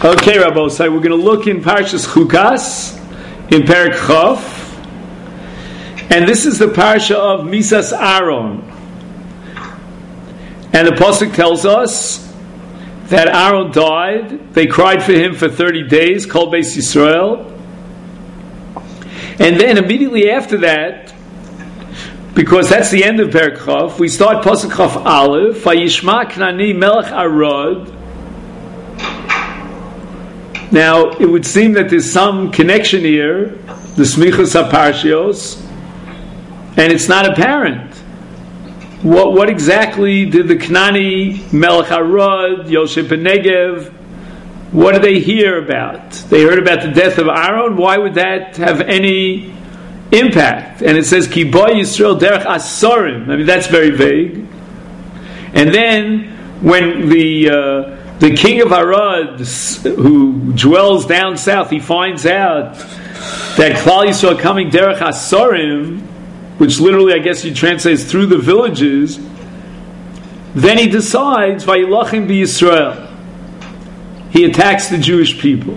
Okay, Rabbi, so we're going to look in Parshas Chukas, in Perek Chof, and this is the parsha of Misas Aaron. And the pasuk tells us that Aaron died. They cried for him for 30 days, Kol Beis Yisrael. And then immediately after that, because that's the end of Perek Chof, we start Pasuk Chof Aleph, Vayishma Knani Melech Arad. Now, it would seem that there's some connection here, the Smichos HaParshios, and it's not apparent. What exactly did the Knani, Melech Arad, Yosef ben Negev, what did they hear about? They heard about the death of Aaron. Why would that have any impact? And it says, Ki bo Yisrael derech asorim. I mean, that's very vague. And then, when the king of Arad, who dwells down south, he finds out that Klal Yisrael coming derech asorim, which literally I guess you translate as through the villages, then he decides, Vayilachim b'Yisrael. He attacks the Jewish people.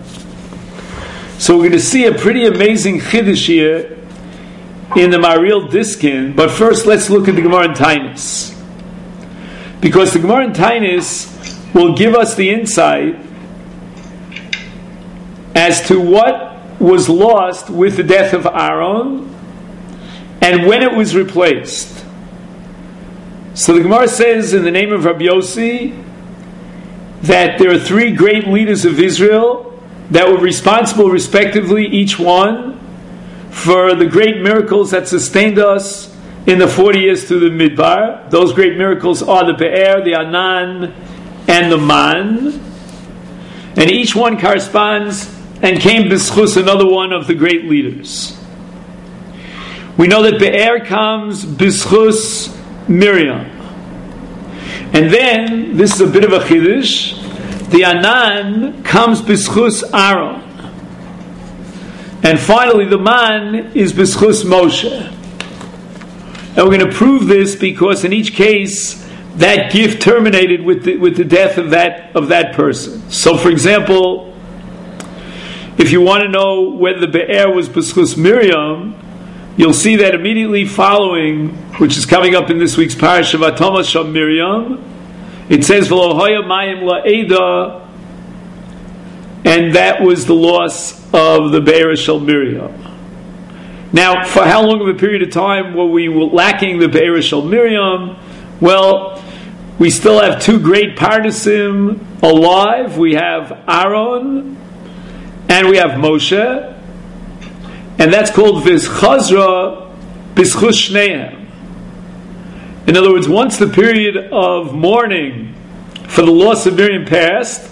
So we're going to see a pretty amazing chiddush here in the Maril Diskin, but first let's look at the Gemara in Taanis. Because the Gemara in Taanis will give us the insight as to what was lost with the death of Aaron and when it was replaced. So the Gemara says in the name of Rabbi Yossi that there are three great leaders of Israel that were responsible respectively, each one, for the great miracles that sustained us in the 40 years through the Midbar. Those great miracles are the Be'er, the Anan, and the Man. And each one corresponds and came b'schus another one of the great leaders. We know that Be'er comes b'schus Miriam. And then, this is a bit of a chiddush, the Anan comes b'schus Aaron. And finally, the Man is b'schus Moshe. And we're going to prove this because in each case, that gift terminated with the death of that person. So, for example, if you want to know whether the Be'er was b'schus Miriam, you'll see that immediately following, which is coming up in this week's parasha, V'atoma Sham Miriam, it says V'lo hoya mayim la'eda, and that was the loss of the Be'er Shel Miriam. Now, for how long of a period of time were we lacking the Be'er Shel Miriam? Well, we still have two great Parnasim alive. We have Aaron and we have Moshe. And that's called Vizchazra B'schus Shneim. In other words, once the period of mourning for the loss of Miriam passed,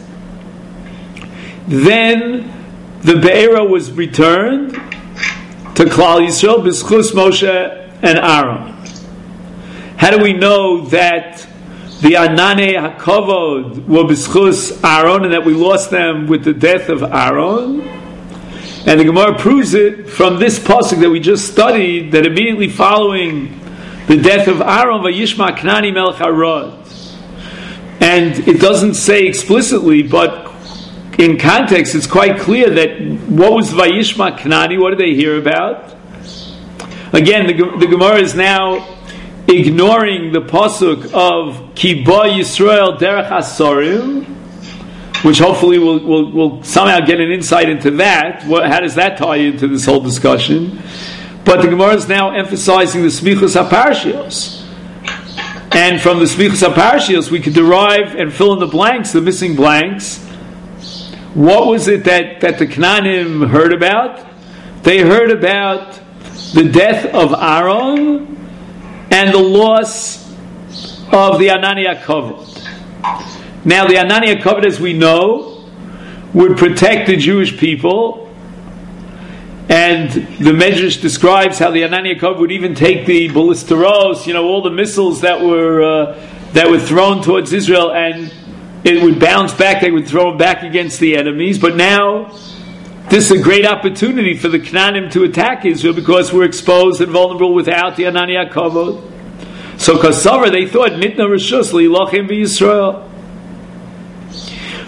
then the Be'era was returned to Klal Yisrael B'schus Moshe and Aaron. How do we know that the Anane HaKavod were B'schus Aaron and that we lost them with the death of Aaron? And the Gemara proves it from this pasuk that we just studied, that immediately following the death of Aaron, Vayishma Knani Melech Arad. And it doesn't say explicitly, but in context it's quite clear that what was Vayishma Knani, what did they hear about? Again, the Gemara is now ignoring the pasuk of Ki bo Yisrael derech asorim, which hopefully we'll somehow get an insight into that. How does that tie into this whole discussion? But the Gemara is now emphasizing the Smichos HaParshios. And from the Smichos HaParshios we could derive and fill in the blanks, the missing blanks. What was it that the Knanim heard about? They heard about the death of Aaron and the loss of the Anani HaKavod. Now, the Anani HaKavod, as we know, would protect the Jewish people, and the Medrash describes how the Anani HaKavod would even take the ballisteros, all the missiles that were thrown towards Israel, and it would bounce back. They would throw them back against the enemies. But now, this is a great opportunity for the Knanim to attack Israel because we're exposed and vulnerable without the Anani HaKavod. So, Kasavar, they thought, Nitna Rishus L'ilachim b'Yisrael.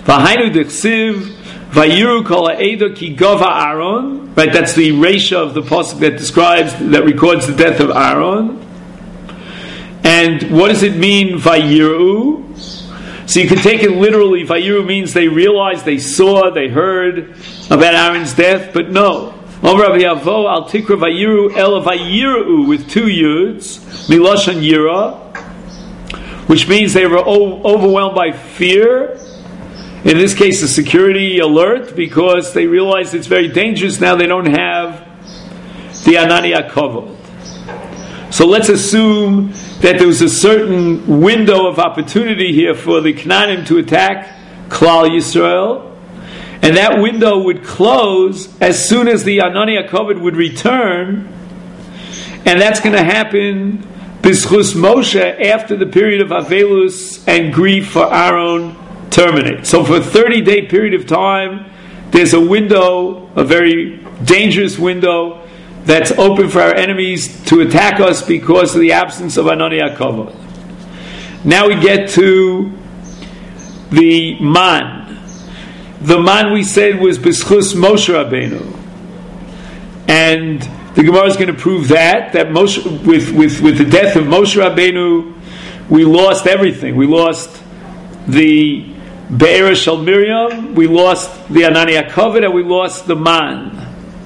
V'hainu dechsiv vayiru kol ha'edo ki gova Aaron. Right, that's the ratio of the pasuk that records the death of Aaron. And what does it mean, vayiru? So you can take it literally. Vayiru means they realized, they saw, they heard about Aaron's death, but no. Over Rabbi Avo al tikra vayiru el vayiru with two yuds, miloshan yira, which means they were overwhelmed by fear. In this case, a security alert, because they realized it's very dangerous. Now they don't have the Anani HaKavod. So let's assume that there was a certain window of opportunity here for the Canaanim to attack Klal Yisrael, and that window would close as soon as the Anani HaKavod would return, and that's going to happen B'schus Moshe after the period of Avelus and grief for Aaron terminates. So for a 30-day period of time, there's a window, a very dangerous window, that's open for our enemies to attack us because of the absence of Anani HaKavod. Now we get to the man. The man, we said, was B'schus Moshe Rabbeinu. And the Gemara is going to prove that Moshe, with the death of Moshe Rabbeinu, we lost everything. We lost the Be'er Shel Miriam, we lost the Anani HaKavod, and we lost the man.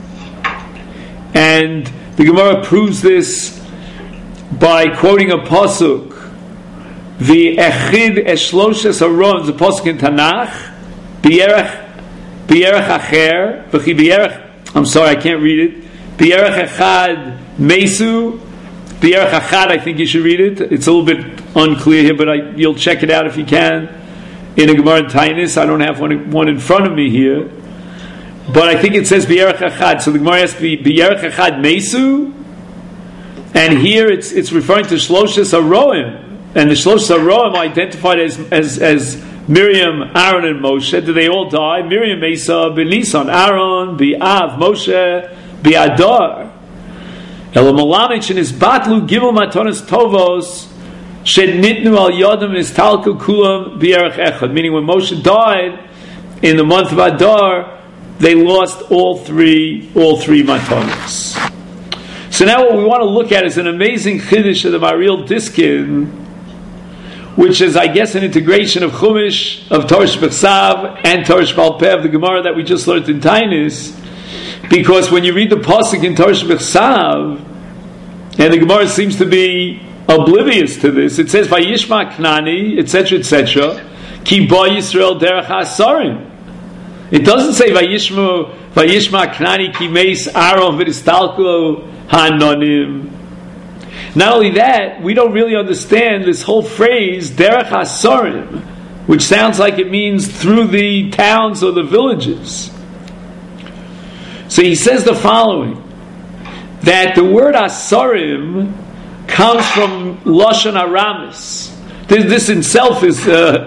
And the Gemara proves this by quoting a pasuk, the Echid Eshloshes Aron, the pasuk in Tanakh, B'yerech Acher, V'chi B'yerech, I'm sorry, I can't read it, B'yerech Echad Mesu, B'yerech Echad, I think you should read it. It's a little bit unclear here, but you'll check it out if you can in a Gemara in Tainis. I don't have one in front of me here. But I think it says B'yerech Echad. So the Gemara has to be B'yerech Echad Mesu. And here it's referring to Shloshes Aroim. And the Shloshes Aroim are identified as Miriam, Aaron, and Moshe. Did they all die? Miriam, Mesa, B'Nisan, Aaron, B'Av, Moshe, B'Adar. Elamolamich in his Batlu Gimel Matonis Tovos Shed Nitnu Al Yodam Nistalku Kulam B'Yerech Echad. Meaning when Moshe died in the month of Adar, they lost all three matonis. So now what we want to look at is an amazing chiddush of the Maharil Diskin, which is, I guess, an integration of Chumash, of Torah Shebechsav, and Torah Shebal Peh of the Gemara that we just learned in Tainis. Because when you read the pasuk in Torah Shebechsav, and the Gemara seems to be oblivious to this, it says Vayishma Knani, etc., etc., Ki Bo Yisrael Derech HaSarim. It doesn't say Vayishma Knani Ki Meis Aaron V'Nistalku Hanonim. Not only that, we don't really understand this whole phrase Derech HaSarim, which sounds like it means through the towns or the villages. So he says the following, that the word Asarim comes from Lashon Aramis. This itself is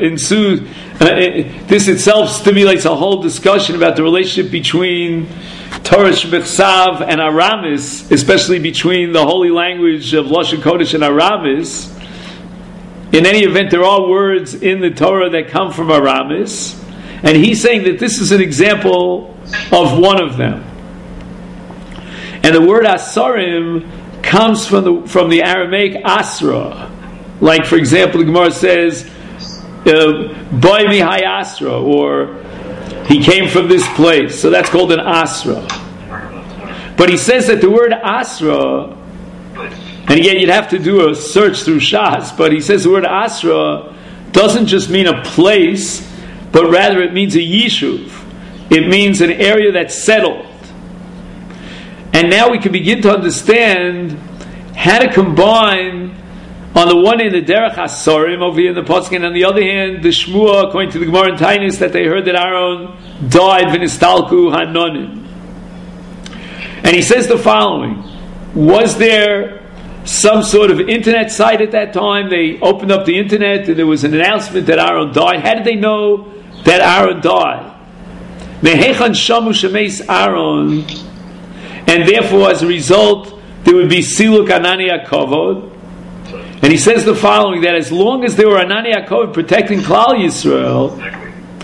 this itself stimulates a whole discussion about the relationship between Torah Shebechsav and Aramis, especially between the holy language of Lashon Kodesh and Aramis. In any event, there are words in the Torah that come from Aramis, and he's saying that this is an example of one of them. And the word Asarim comes from the Aramaic Asra. Like, for example, the Gemara says, Boy Mihai Asra, or he came from this place. So that's called an Asra. But he says that the word Asra, and again, you'd have to do a search through Shas, but he says the word Asra doesn't just mean a place, but rather it means a Yishuv. It means an area that's settled. And now we can begin to understand how to combine, on the one hand, the Derech HaSarim over here in the Pasuk, and on the other hand, the Shmuah, according to the Gemara in Tainis, that they heard that Aaron died V'Nistalku Hanonim. And he says the following: was there some sort of internet site at that time? They opened up the internet and there was an announcement that Aaron died. How did they know that Aaron died? Mehechan Shamu Shemeis Aaron. And therefore, as a result, there would be Siluk Anani HaKavod. And he says the following, that as long as there were Anani HaKavod protecting Klal Yisrael,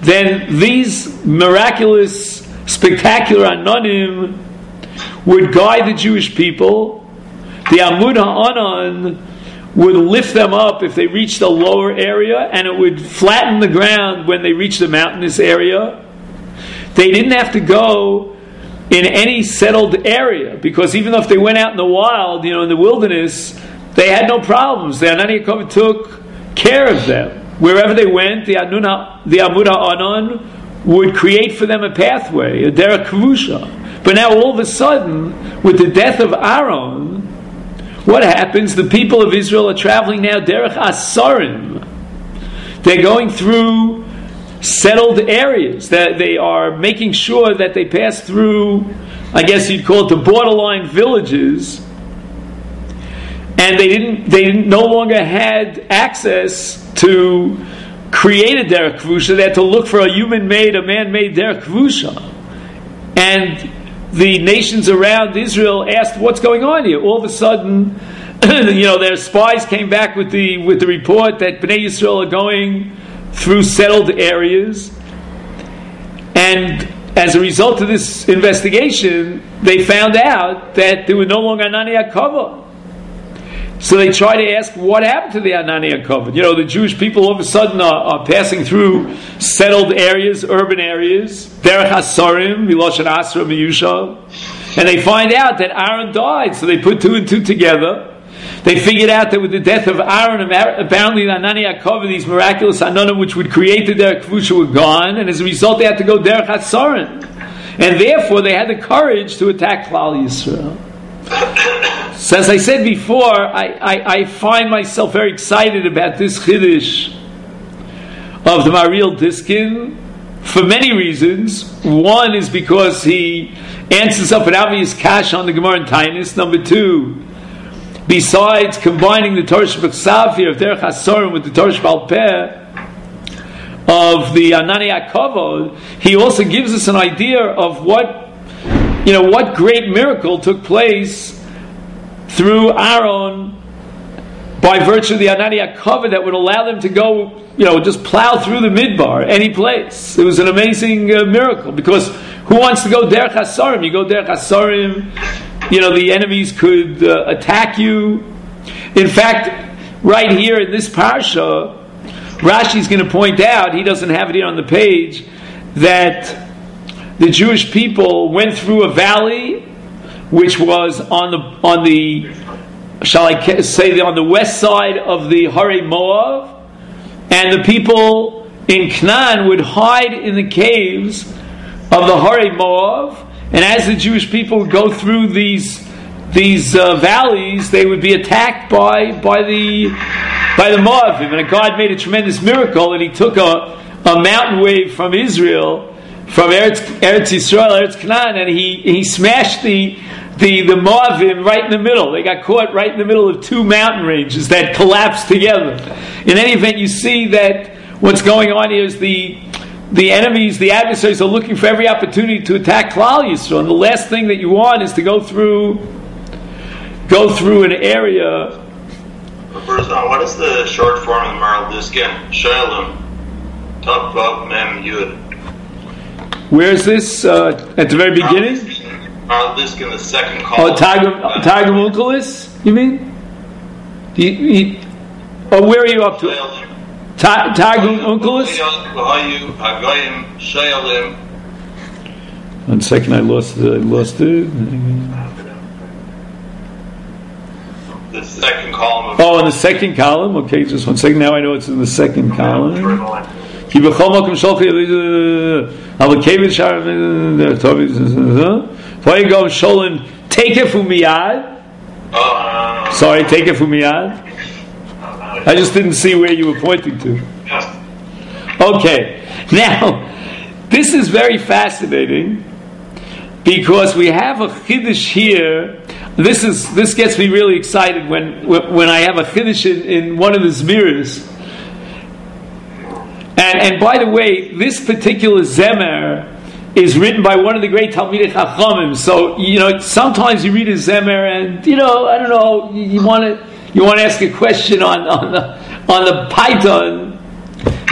then these miraculous, spectacular anonim would guide the Jewish people. The Amud Ha'anan would lift them up if they reached a lower area, and it would flatten the ground when they reached the mountainous area. They didn't have to go in any settled area, because even though if they went out in the wild, in the wilderness, they had no problems. The Anani HaKavod took care of them. Wherever they went, the Amud Ha'anan would create for them a pathway, a derech kavusha. But now all of a sudden, with the death of Aaron, what happens? The people of Israel are traveling now derech asarim. They're going through settled areas. That they are making sure that they pass through, I guess you'd call it the borderline villages, and they no longer had access to create a derech kavusha. They had to look for a man-made derech kavusha. And the nations around Israel asked, "What's going on here?" All of a sudden, their spies came back with the report that Bnei Yisrael are going through settled areas, and as a result of this investigation, they found out that there were no longer Anani HaKavod. So they try to ask, what happened to the Anani HaKavod? The Jewish people all of a sudden are passing through settled areas, urban areas, derech hasarim, miloshen asra miyusha, and they find out that Aaron died. So they put two and two together. They figured out that with the death of Aaron, apparently the Anani HaKavod, these miraculous anonim which would create the derech kavusha, were gone, and as a result they had to go derech hasarim. And therefore they had the courage to attack Klal Yisrael. So as I said before, I find myself very excited about this chiddush of the Mariel Diskin for many reasons. One is because he answers up an obvious kash on the Gemara in Taanis. Number two, besides combining the Torah Shebechsav here of Derech HaSorim with the Torah Sheba'al Peh of the Anani HaKavod, he also gives us an idea of what great miracle took place through Aaron by virtue of the Anani HaKavod that would allow them to go, just plow through the midbar, any place. It was an amazing miracle, because who wants to go derech hasarim? You go derech hasarim, the enemies could attack you. In fact, right here in this parsha, Rashi's going to point out, he doesn't have it here on the page, that the Jewish people went through a valley which was on the west side of the Harei Moav, and the people in Canaan would hide in the caves of the Harei Moav, and as the Jewish people would go through these valleys, they would be attacked by the Moavim. And God made a tremendous miracle, and He took a mountain wave from Israel, from Eretz Yisrael, Eretz Canaan, and he smashed the Moavim right in the middle. They got caught right in the middle of two mountain ranges that collapsed together. In any event, you see that what's going on here is the enemies, the adversaries, are looking for every opportunity to attack Klal Yisrael. And the last thing that you want is to go through an area. First on, what is the short form of the Mariel Diskin? Shalom, Tav Vav Mem Yud. Where is this? At the very beginning? Mariel Diskin, the second column. Oh, Targum Onkelos, you mean? Where are you up to? Targum Onkelos? 1 second, I lost it. The second column. In the second column? Okay, just 1 second. Now I know it's in the second column. Sorry, take it from miyad. I just didn't see where you were pointing to. Okay, now this is very fascinating because we have a chiddush here. This gets me really excited when I have a chiddush in one of the zmiros. And by the way, this particular zemer is written by one of the great Talmidei Chachamim. So sometimes you read a zemer, and I don't know, you want to ask a question on the Python.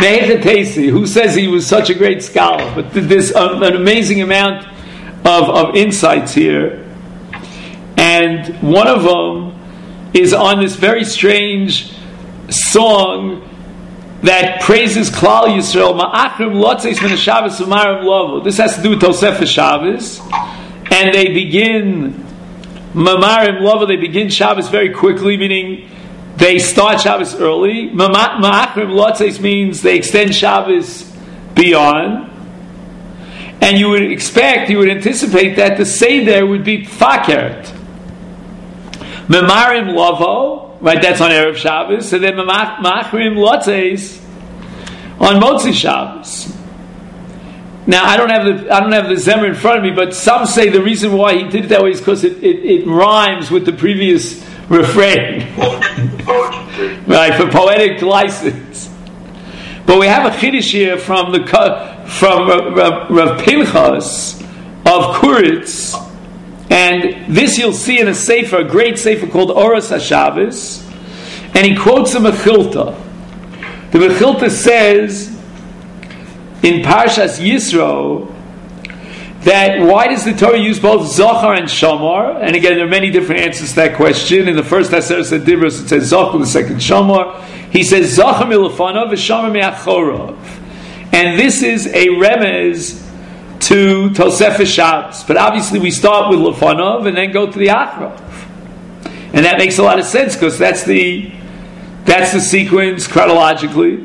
Who says he was such a great scholar? But there's an amazing amount of insights here. And one of them is on this very strange song that praises Klal Yisrael. Ma'achrim lotzeis min Shabbos u'marim lovo. This has to do with Tosefes Shabbos. And they begin Mamarim lovo, they begin Shabbos very quickly, meaning they start Shabbos early. Ma'achrim lotzeis means they extend Shabbos beyond. And you would anticipate that the Seder would be Fakert. Mamarim lovo, right? That's on Erev Shabbos, and then Ma'achrim lotzeis on Motzi Shabbos. Now I don't have the Zemer in front of me, but some say the reason why he did it that way is because it rhymes with the previous refrain, right? For poetic license. But we have a chiddush here from Rav Pinchas of Kuritz. And this you'll see in a great sefer called Oros HaShabbos, and he quotes a Mechilta. The Mechilta says in Parshas Yisro that why does the Torah use both Zohar and Shomar? And again, there are many different answers to that question. In the first Aseret Dibros it says Zohar, the second Shomar. He says Zohar milafanav v'Shomar me'achorav, and this is a remez to Tosefes Shabbos. But obviously we start with Lefanov and then go to the Achrav. And that makes a lot of sense because that's the sequence chronologically.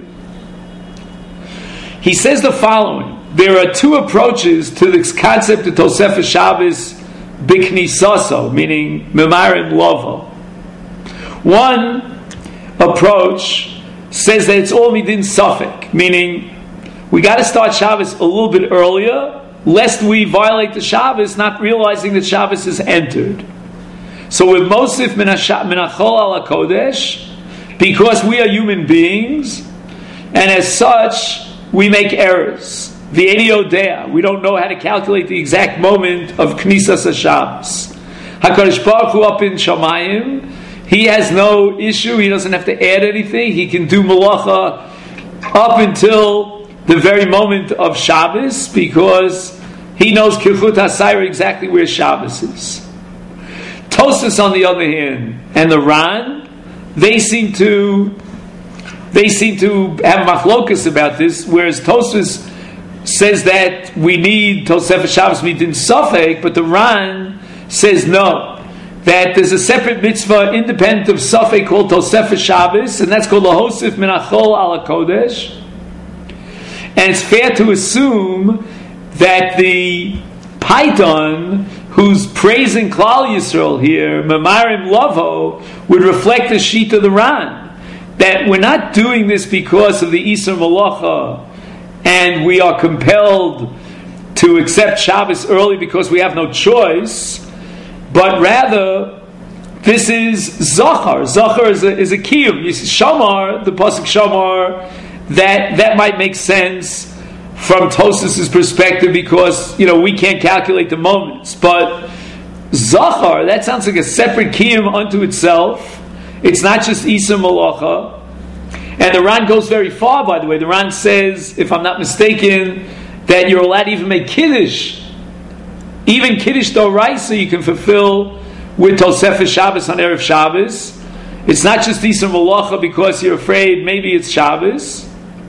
He says the following: there are two approaches to this concept of Tosefes Shabbos biknisaso, meaning Memarim Lovo. One approach says that it's all midin safek, meaning we got to start Shabbos a little bit earlier, lest we violate the Shabbos, not realizing that Shabbos is entered. So with Mosif Minachol ala Kodesh, because we are human beings, and as such, we make errors. The Eidiodea, we don't know how to calculate the exact moment of Knisas HaShabbos. HaKadosh Baruch Hu up in Shamayim, he has no issue, he doesn't have to add anything, he can do Malacha up until the very moment of Shabbos, because he knows Kirchut HaSayra exactly where Shabbos is. Tosfos, on the other hand, and the Ran, they seem to have machlokas about this, whereas Tosfos says that we need Tosefes Shabbos midin safek, but the Ran says no, that there's a separate mitzvah independent of safek called Tosefes Shabbos, and that's called Lahosif Minachol ala Kodesh. And it's fair to assume that the Paiton, who's praising Klal Yisrael here, Memarim Lovo, would reflect the sheet of the Ran. That we're not doing this because of the Isur Malacha, and we are compelled to accept Shabbos early because we have no choice, but rather, this is Zachar. Zachar is a kiyum. You see, Shomar, the pasuk Shomar, that might make sense from Tosfos' perspective because we can't calculate the moments. But Zachar, that sounds like a separate kiyum unto itself. It's not just Isur Malacha. And the Ran goes very far, by the way. The Ran says, if I'm not mistaken, that you're allowed to even make Kiddush. Even Kiddush D'Oraisa you can fulfill with Tosefes Shabbos on Erev Shabbos. It's not just Isur Malacha because you're afraid maybe it's Shabbos.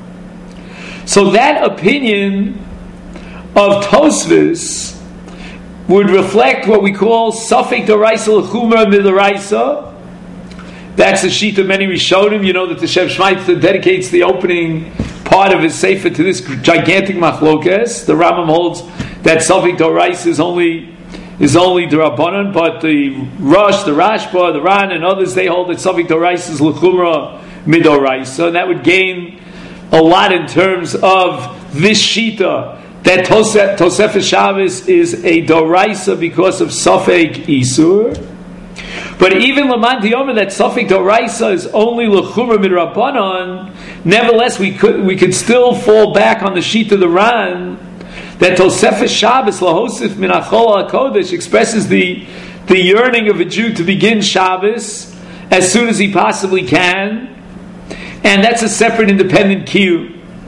So that opinion of Tosfos would reflect what we call Safek D'Oraisa L'Chumra Mid'Oraisa. That's the sheet of many Rishonim. You know that the Shem Shmaitzer dedicates the opening part of his sefer to this gigantic machlokes. The Rambam holds that Safek D'Oraisa is only D'Rabbanan, but the Rosh, the Rashba, the Ran, and others, they hold that Safek D'Oraisa is L'Chumra Mid'Oraisa, and that would gain a lot in terms of this shita that Tosefes Shabbos is a D'Oraisa because of Safek Isur. But even Laman Diyoma, that Safek D'Oraisa is only L'Chumra Midrabanan, nevertheless we could still fall back on the sheet of the Ran that Tosefes Shabbos Lahosif Minachol HaKodesh expresses the yearning of a Jew to begin Shabbos as soon as he possibly can, and that's a separate independent kiyum.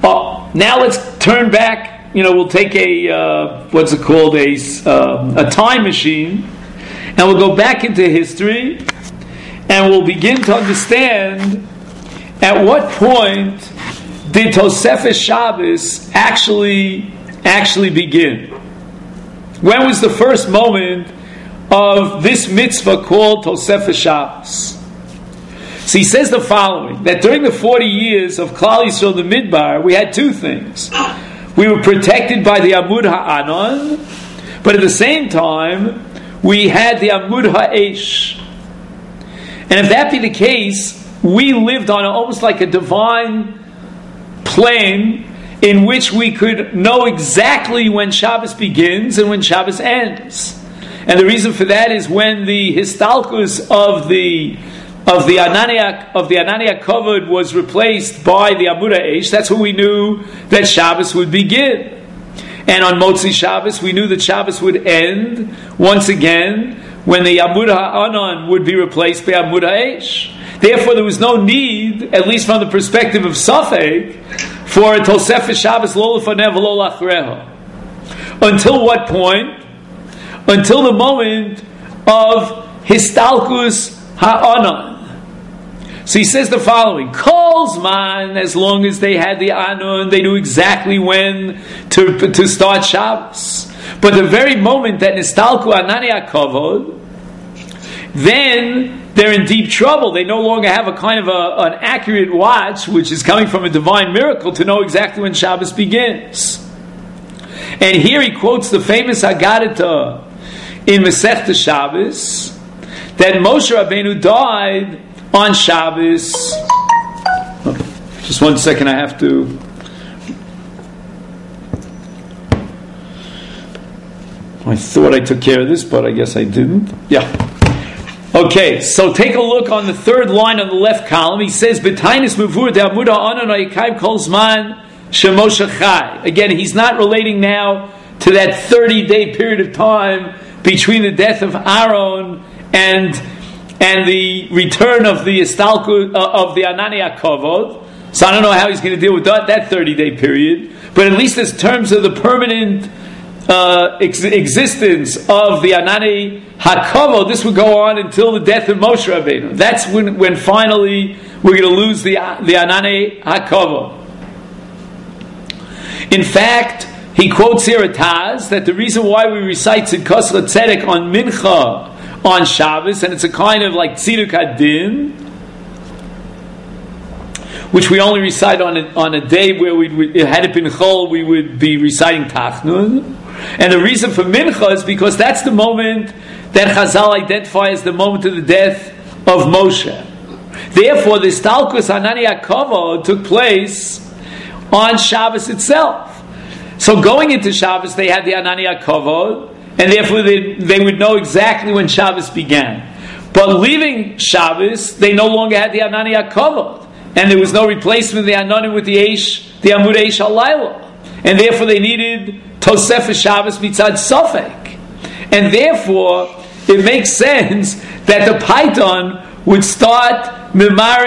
Now let's turn back. We'll take a time machine, and we'll go back into history, and we'll begin to understand at what point did Tosefes Shabbos actually begin. When was the first moment of this mitzvah called Tosefes Shabbos? So he says the following, that during the 40 years of Klal Yisrael the Midbar, we had two things. We were protected by the Amud Ha'anon, but at the same time, we had the Amud Ha'esh. And if that be the case, we lived on almost like a divine plane in which we could know exactly when Shabbos begins and when Shabbos ends. And the reason for that is when the Histalkus of the Anania Kavod was replaced by the Amud Ha'esh, that's when we knew that Shabbos would begin. And on Motzi Shabbos, we knew that Shabbos would end once again when the Amud Ha'anon would be replaced by Amud Ha'esh. Therefore, there was no need, at least from the perspective of Safek, for a Tosefes Shabbos lo lefanev lo lachreha. Until what point? Until the moment of Histalkus Ha'anon. So he says the following: Kol Zman, as long as they had the Anon, they knew exactly when to start Shabbos. But the very moment that Nistalku Anania Kavod, then they're in deep trouble. They no longer have a kind of an accurate watch, which is coming from a divine miracle, to know exactly when Shabbos begins. And here he quotes the famous Haggadah in Masechta Shabbos, that Moshe Rabbeinu died on Shabbos. Just 1 second, I have to. I thought I took care of this, but I guess I didn't. Yeah. Okay, so take a look on the third line on the left column. He says, "B'tainis mevur de'amud ha'anon ha'yikayim kol zman shemoshe chai." Again, he's not relating now to that 30-day period of time between the death of Aaron and the return of the Istalku of the Anania Kavod. So I don't know how he's going to deal with that 30-day period, but at least in terms of the permanent existence of the Anani HaKavod, this would go on until the death of Moshe Rabbeinu. That's when finally we're going to lose the Anani HaKavod. In fact, he quotes here a Taz that the reason why we recite Tzidkos Tzedek on Mincha on Shabbos, and it's a kind of like Tziduk Hadin, which we only recite on a day where had it been Chol, we would be reciting Tachnun. And the reason for Mincha is because that's the moment that Chazal identify as the moment of the death of Moshe. Therefore, the Stalkus Anania Kavod took place on Shabbos itself. So going into Shabbos, they had the Anania Kavod, and therefore they would know exactly when Shabbos began. But leaving Shabbos, they no longer had the Anania Kavod, and there was no replacement of the Anonim with the Amud Eish Halayla. And therefore they needed Tosefes Shabbos mitzad Safek. And therefore, it makes sense that the Python would start with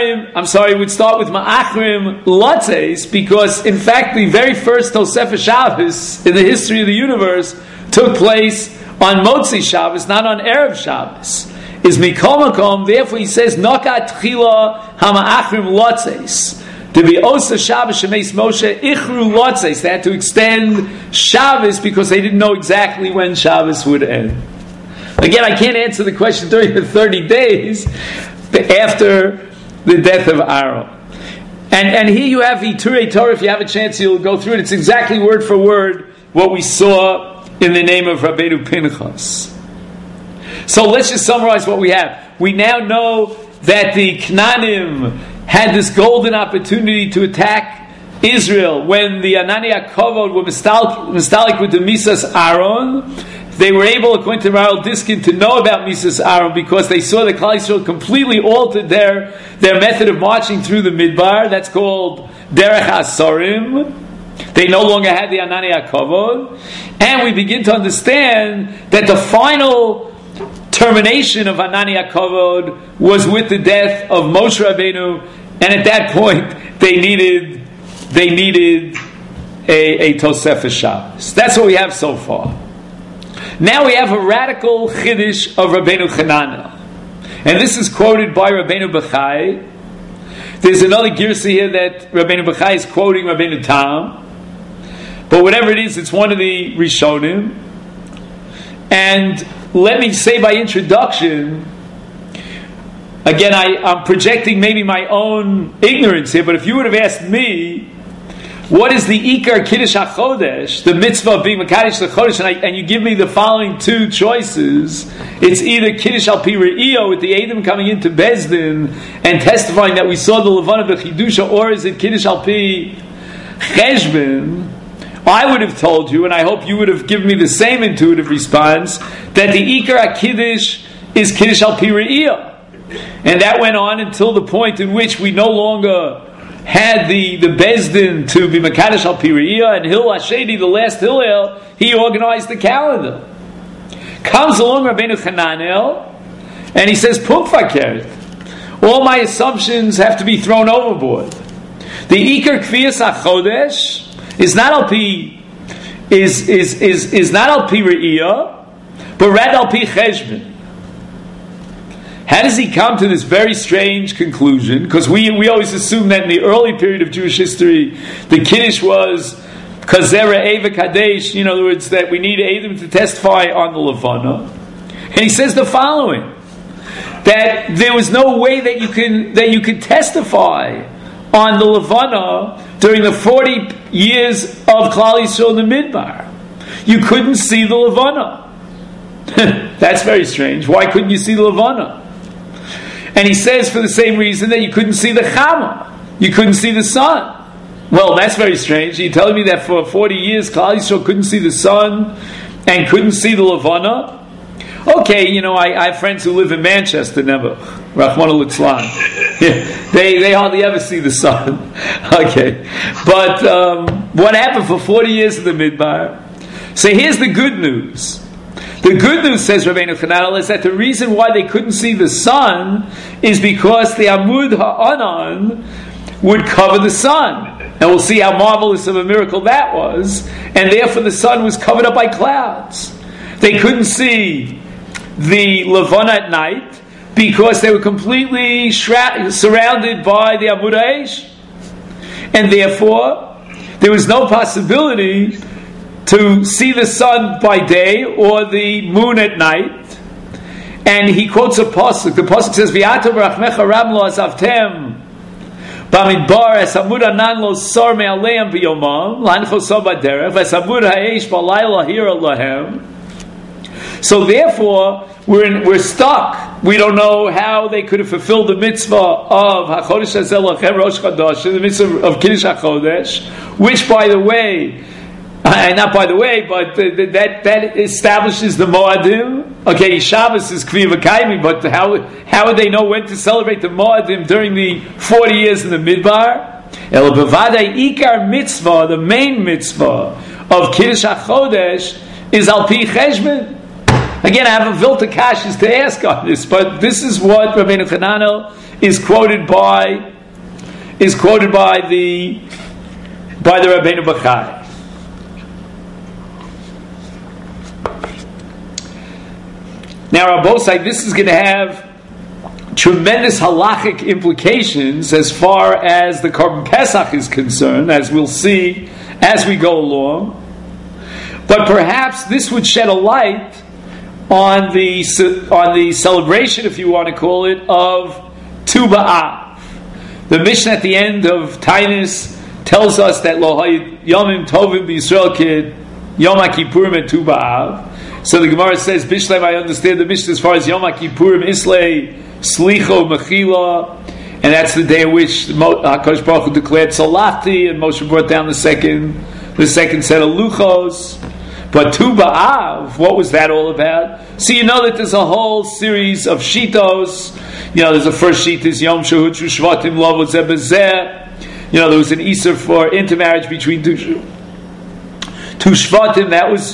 Ma'achrim Lotzes, because in fact the very first Tosefes Shabbos in the history of the universe took place on Motzi Shabbos, not on Erev Shabbos. Is Mikol Makom, therefore he says, Nokat Tchila HaMa'achrim Lotzes. To be Osa Shabbos Shemeis Moshe Ichru Lotzes. They had to extend Shabbos because they didn't know exactly when Shabbos would end. Again, I can't answer the question during the 30 days after the death of Aaron. And here you have Iturei Torah. If you have a chance, you'll go through it. It's exactly word for word what we saw in the name of Rabbeinu Pinchas. So let's just summarize what we have. We now know that the Knanim had this golden opportunity to attack Israel when the Anania Kavod were mistalik with the Misas Aaron. They were able, according to Maral Diskin, to know about Misas Aaron because they saw that Klal Yisrael completely altered their method of marching through the Midbar. That's called Derech Asorim. They no longer had the Anania Kavod. And we begin to understand that the final termination of Anania Kavod was with the death of Moshe Rabbeinu, and at that point they needed they needed a Tosefes Shabbos. That's what we have so far. Now we have a radical Chiddush of Rabbeinu Chananel. And this is quoted by Rabbeinu Bachai. There's another Girsa here that Rabbeinu Bachai is quoting Rabbeinu Tam. But whatever it is, it's one of the Rishonim. And let me say by introduction, again, I'm projecting maybe my own ignorance here, but if you would have asked me, what is the Ikar Kiddush HaChodesh, the mitzvah of being Mekadesh the Chodesh, and you give me the following two choices, it's either Kiddush Al Pi Re'iyah, with the Eidim coming into Bezdin and testifying that we saw the Levana B'Chidusha, or is it Kiddush Al Pi Cheshbon? I would have told you, and I hope you would have given me the same intuitive response, that the Ikar HaKiddush is Kiddush Al Pi Re'iyah. And that went on until the point in which we no longer had the Bezdin to be Mekadesh Al Pi Re'iyah, and Hillel HaSheni, the last Hillel, he organized the calendar. Comes along Rabbeinu Chananel, and he says, Pum Fakert, all my assumptions have to be thrown overboard. The Ikar Kfiyas HaChodesh is not Al Pi is not Al Pi Re'iyah, but rather Al Pi Cheshbon. How does he come to this very strange conclusion? Because we always assume that in the early period of Jewish history, the Kiddush was Kazera Eva Kadesh, in other words, that we need Eidim to testify on the Levana. And he says the following, that there was no way that you could testify on the Levana during the 40 years of Klal Yisrael in the Midbar. You couldn't see the Levana. That's very strange. Why couldn't you see the Levana? And he says for the same reason that you couldn't see the Chama. You couldn't see the sun. Well, that's very strange. You're telling me that for 40 years Klal Yisrael couldn't see the sun and couldn't see the Levana? Okay, I have friends who live in Manchester, never. Rachmana litzlan. They hardly ever see the sun. Okay. But what happened for 40 years in the Midbar? So here's the good news. The good news, says Rabbeinu Chananel, is that the reason why they couldn't see the sun is because the Amud Ha'anan would cover the sun. And we'll see how marvelous of a miracle that was. And therefore the sun was covered up by clouds. They couldn't see the Levana at night because they were completely surrounded by the Amud Ha'esh. And therefore, there was no possibility to see the sun by day or the moon at night. And he quotes a pasuk. The pasuk says, "V'atam rachmecha ram lo azavtem b'midbar es amud anan lo sor me'aleim b'yomam l'ancho so b'derech v'es amud ha'esh b'layla hira lahem." So therefore, we're stuck. We don't know how they could have fulfilled the mitzvah of HaChodesh Hazeh Lachem Rosh Chodesh, the mitzvah of Kiddush HaChodesh, which, by the way, not by the way, but that establishes the Moadim. Okay, Shabbos is Kvi V'Kaimi, but how would they know when to celebrate the Moadim during the 40 years in the Midbar? El Bevadai Ikar Mitzvah, the main mitzvah of Kiddush HaChodesh, is Al Pi Cheshbon. Again, I have a Vilta Kashas to ask on this, but this is what Rabbeinu Chananel is quoted by the Rabbeinu Bachai. Now, Rabbosai, this is going to have tremendous halachic implications as far as the Korban Pesach is concerned, as we'll see as we go along. But perhaps this would shed a light on the celebration, if you want to call it, of Tu B'Av. The Mishnah at the end of Tainus tells us that Lo Yomim Tovim B'Yisrael Kid Yom HaKippurim et Tu B'Av. So the Gemara says, Bishlem, I understand the Mishnah as far as Yom HaKippurim, Islay, Slicho, Mechila, and that's the day in which HaKadosh Baruch Hu declared Salati, and Moshe brought down the second set of Luchos. But Tu B'Av, what was that all about? So you know that there's a whole series of Shitos. There's the first Shit is Yom Shehu Shvatim Lo V'Zeh B'Zeh. There was an Isur for intermarriage between two Shvatim.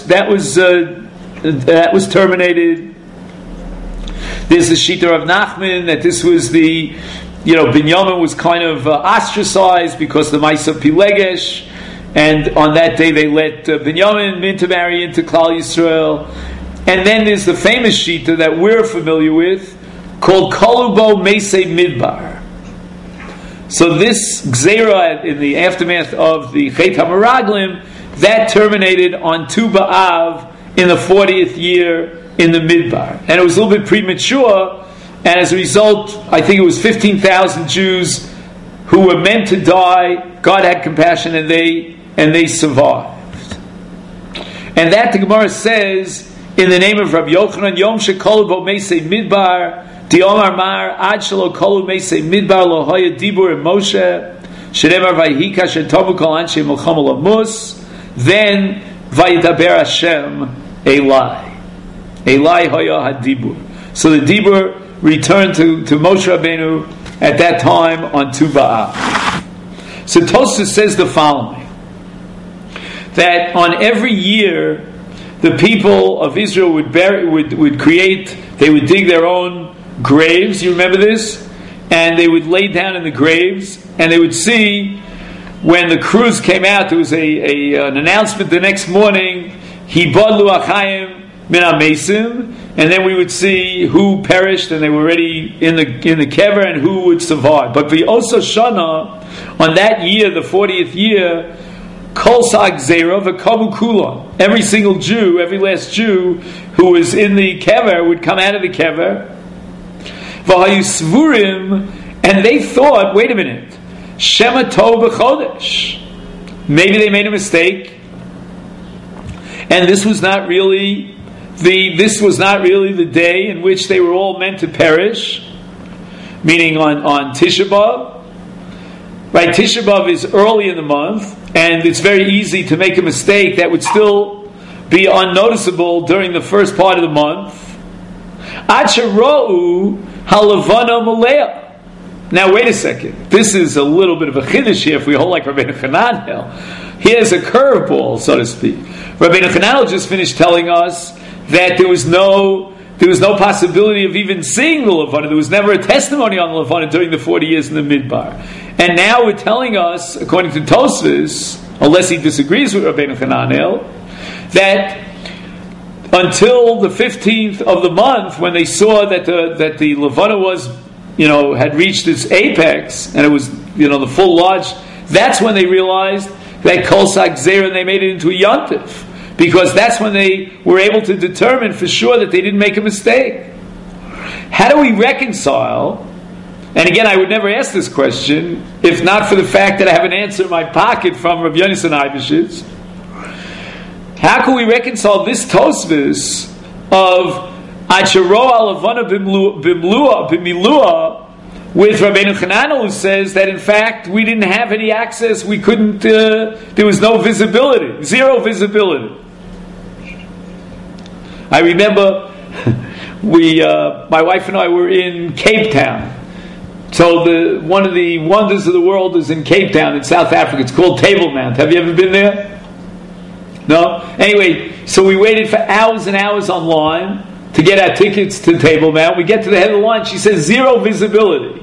That was terminated. There's the Shita of Nachman, that this was the Binyamin was kind of ostracized because of the Maisa Pilegesh, and on that day they let Binyamin intermarry into Klal Yisrael. And then there's the famous Shita that we're familiar with, called Kolubo Meisei Midbar. So this Gzeira, in the aftermath of the Chet HaMeraglim, that terminated on Tu B'Av in the 40th year in the Midbar. And it was a little bit premature, and as a result, I think it was 15,000 Jews who were meant to die. God had compassion, and they survived. And that the Gemara says, in the name of Rabbi Yochanan, Yom Shekolu Bo Meisei Midbar, Diomar Mar, Ad Shelo Kolu Meisei Midbar, Lo Hoya Dibur and Moshe, Shedemar Vayhika Shetovu Kol Anshe Melchama Lamus, then Vayidaber Hashem Elai. Elai Hoya HaDibur. So the Dibur returned to Moshe Rabbeinu at that time on Tu B'Av. So Tosfos says the following, that on every year the people of Israel would create, they would dig their own graves, you remember this? And they would lay down in the graves, and they would see, when the crews came out, there was an announcement the nenext morning, Hibadlu Achayim Min HaMesim, and then we would see who perished, and they were already in the kever, and who would survive. But V'oso Shana, on that year, the 40th year, Kol Sag Zera V'kavu Kula. Every single Jew, every last Jew who was in the kever would come out of the kever. V'hayu Svurim, and they thought, wait a minute, Shema Tov B'chodesh. Maybe they made a mistake, and this was not really the day in which they were all meant to perish, meaning on Tisha B'Av. Right, Tisha B'Av is early in the month, and it's very easy to make a mistake that would still be unnoticeable during the first part of the month. Acharou halavana malea. Now wait a second. This is a little bit of a chiddush here if we hold like Rabbeinu Hananel. Here's a curveball, so to speak. Rabbeinu Hananel just finished telling us that there was no possibility of even seeing the Levana. There was never a testimony on the Levana during the 40 years in the Midbar. And now we're telling us, according to Tosfos, unless he disagrees with Rabbeinu Hananel, that until the 15th of the month, when they saw that the Levana was, had reached its apex, and it was, the full large, that's when they realized that Kol Sag Zera, and they made it into a Yontif. Because that's when they were able to determine for sure that they didn't make a mistake. How do we reconcile? And again, I would never ask this question if not for the fact that I have an answer in my pocket from Rav Yonasan Eibeshitz. How can we reconcile this Tosfos of Acharo Alavana Bimilua with Rabbeinu Hananel, who says that in fact we didn't have any access, we couldn't, there was no visibility, zero visibility. I remember my wife and I were in Cape Town. So one of the wonders of the world is in Cape Town in South Africa. It's called Table Mount. Have you ever been there? No? Anyway, so we waited for hours and hours online to get our tickets to Table Mount. We get to the head of the line. She says zero visibility.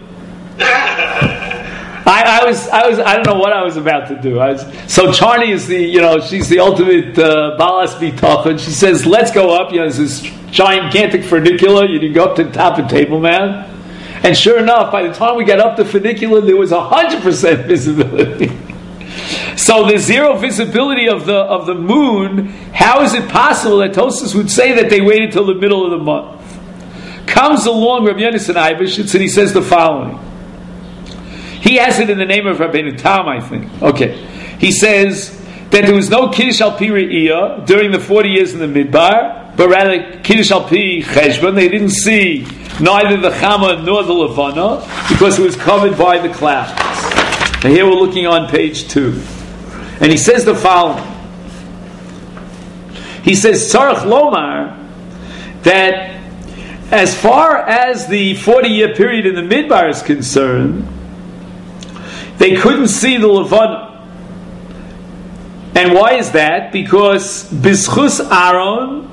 I don't know what I was about to do. So Charney is she's the ultimate balas bitachon, and she says, let's go up. There's this gigantic funicular. You can go up to the top of Table Mount. And sure enough, by the time we got up the funicular, there was 100% visibility. So the zero visibility of the moon, how is it possible that Tosfos would say that they waited till the middle of the month? Comes along Rav Yonasan Eibeshitz, and he says the following. He has it in the name of Rabbeinu Tam, I think. Okay. He says that there was no Kiddush al Pi Re'iyah during the 40 years in the Midbar, but rather Kiddush al Pi Cheshbon. They didn't see neither the Chama nor the Levana because it was covered by the clouds. And here we're looking on page 2. And he says the following. He says, Tzarech Lomar, that as far as the 40-year period in the Midbar is concerned, they couldn't see the Levana. And why is that? Because B'schus Aaron,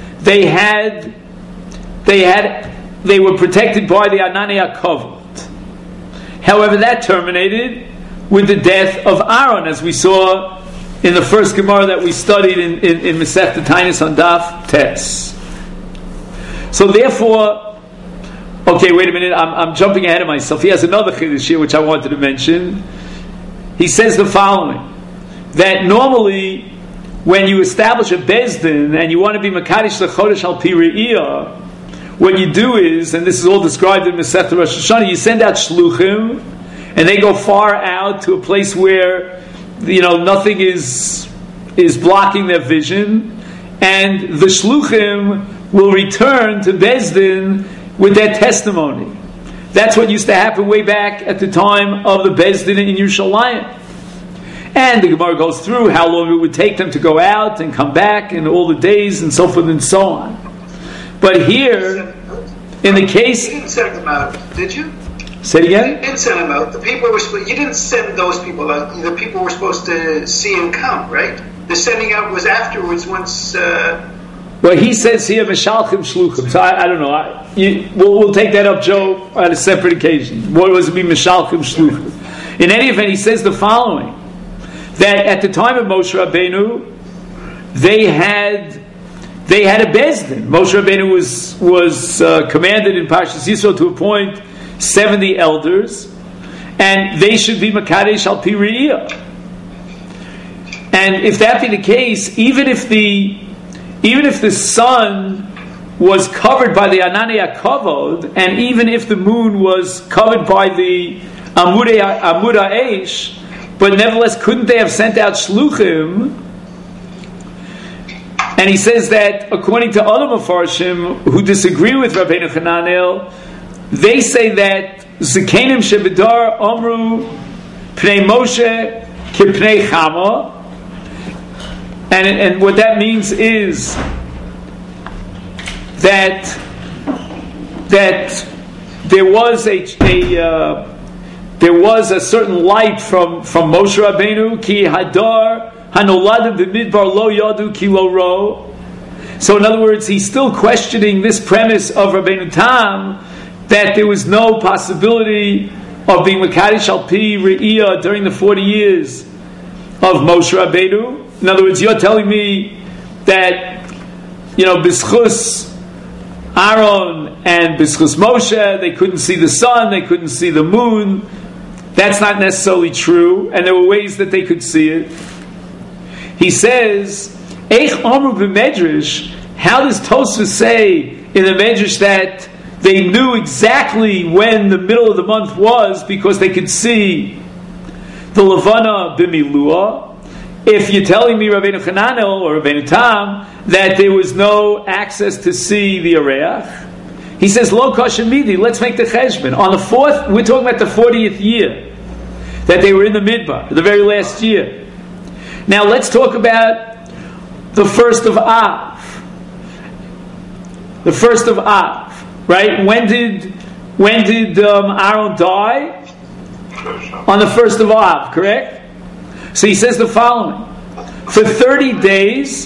they were protected by the Ananei HaKavod. However, that terminated with the death of Aaron, as we saw in the first Gemara that we studied in Masechta Taanis on Daf Tes. So therefore, okay, wait a minute, I'm jumping ahead of myself. He has another chiddush here which I wanted to mention. He says the following, that normally when you establish a Bezdin and you want to be Makadosh L'Chodesh Al Pi Re'iyah, what you do is, and this is all described in Masechta Rosh Hashanah, you send out shluchim, and they go far out to a place where nothing is blocking their vision, and the shluchim will return to Bezdin with their testimony. That's what used to happen way back at the time of the Bezdin in Yerushalayim. And the Gemara goes through how long it would take them to go out and come back, and all the days and so forth and so on. But here, in the case, you didn't send them out, did you? Say it again? You didn't send them out. The people were you didn't send those people out. The people were supposed to see and come, right? The sending out was afterwards once. Well, he says here Meshalchim Shluchim. So I don't know. We'll take that up, Joe, on a separate occasion. What does it mean Meshalchim Shluchim? In any event, he says the following: that at the time of Moshe Rabbeinu, they had a Bezdin. Moshe Rabbeinu was commanded in Parshas Yisro to appoint 70 elders, and they should be Makadesh Al Pi Re'iyah. And if that be the case, even if the sun was covered by the Ananei HaKavod, and even if the moon was covered by the Amud HaEsh, but nevertheless, couldn't they have sent out shluchim? And he says that according to other Mefarshim who disagree with Rabbeinu Hananel, they say that Zekanim Shebedar Omru Pnei Moshe Kipnei Chama, and what that means is that there was a certain light from Moshe Rabbeinu, Ki Hadar Hanoladim B'Midbar Lo Yadu Ki Lo Ro. So in other words, he's still questioning this premise of Rabbeinu Tam, that there was no possibility of being Makadosh Al Pi Re'iyah during the 40 years of Moshe Rabbeinu. In other words, you're telling me that, B'schus Aaron and B'schus Moshe, they couldn't see the sun, they couldn't see the moon. That's not necessarily true, and there were ways that they could see it. He says, Eich Amru B'Medrash, how does Tosfos say in the Medrash that they knew exactly when the middle of the month was because they could see the Levana B'Milua? If you're telling me, Rabbeinu Hananel or Rabbeinu Tam, that there was no access to see the Areach, he says, Lo Kosher Midi, let's make the cheshbon. On the 4th, we're talking about the 40th year that they were in the Midbar, the very last year. Now let's talk about the 1st of Av. The 1st of Av, right? When did Aaron die? On the 1st of Av, correct? So he says the following: for 30 days,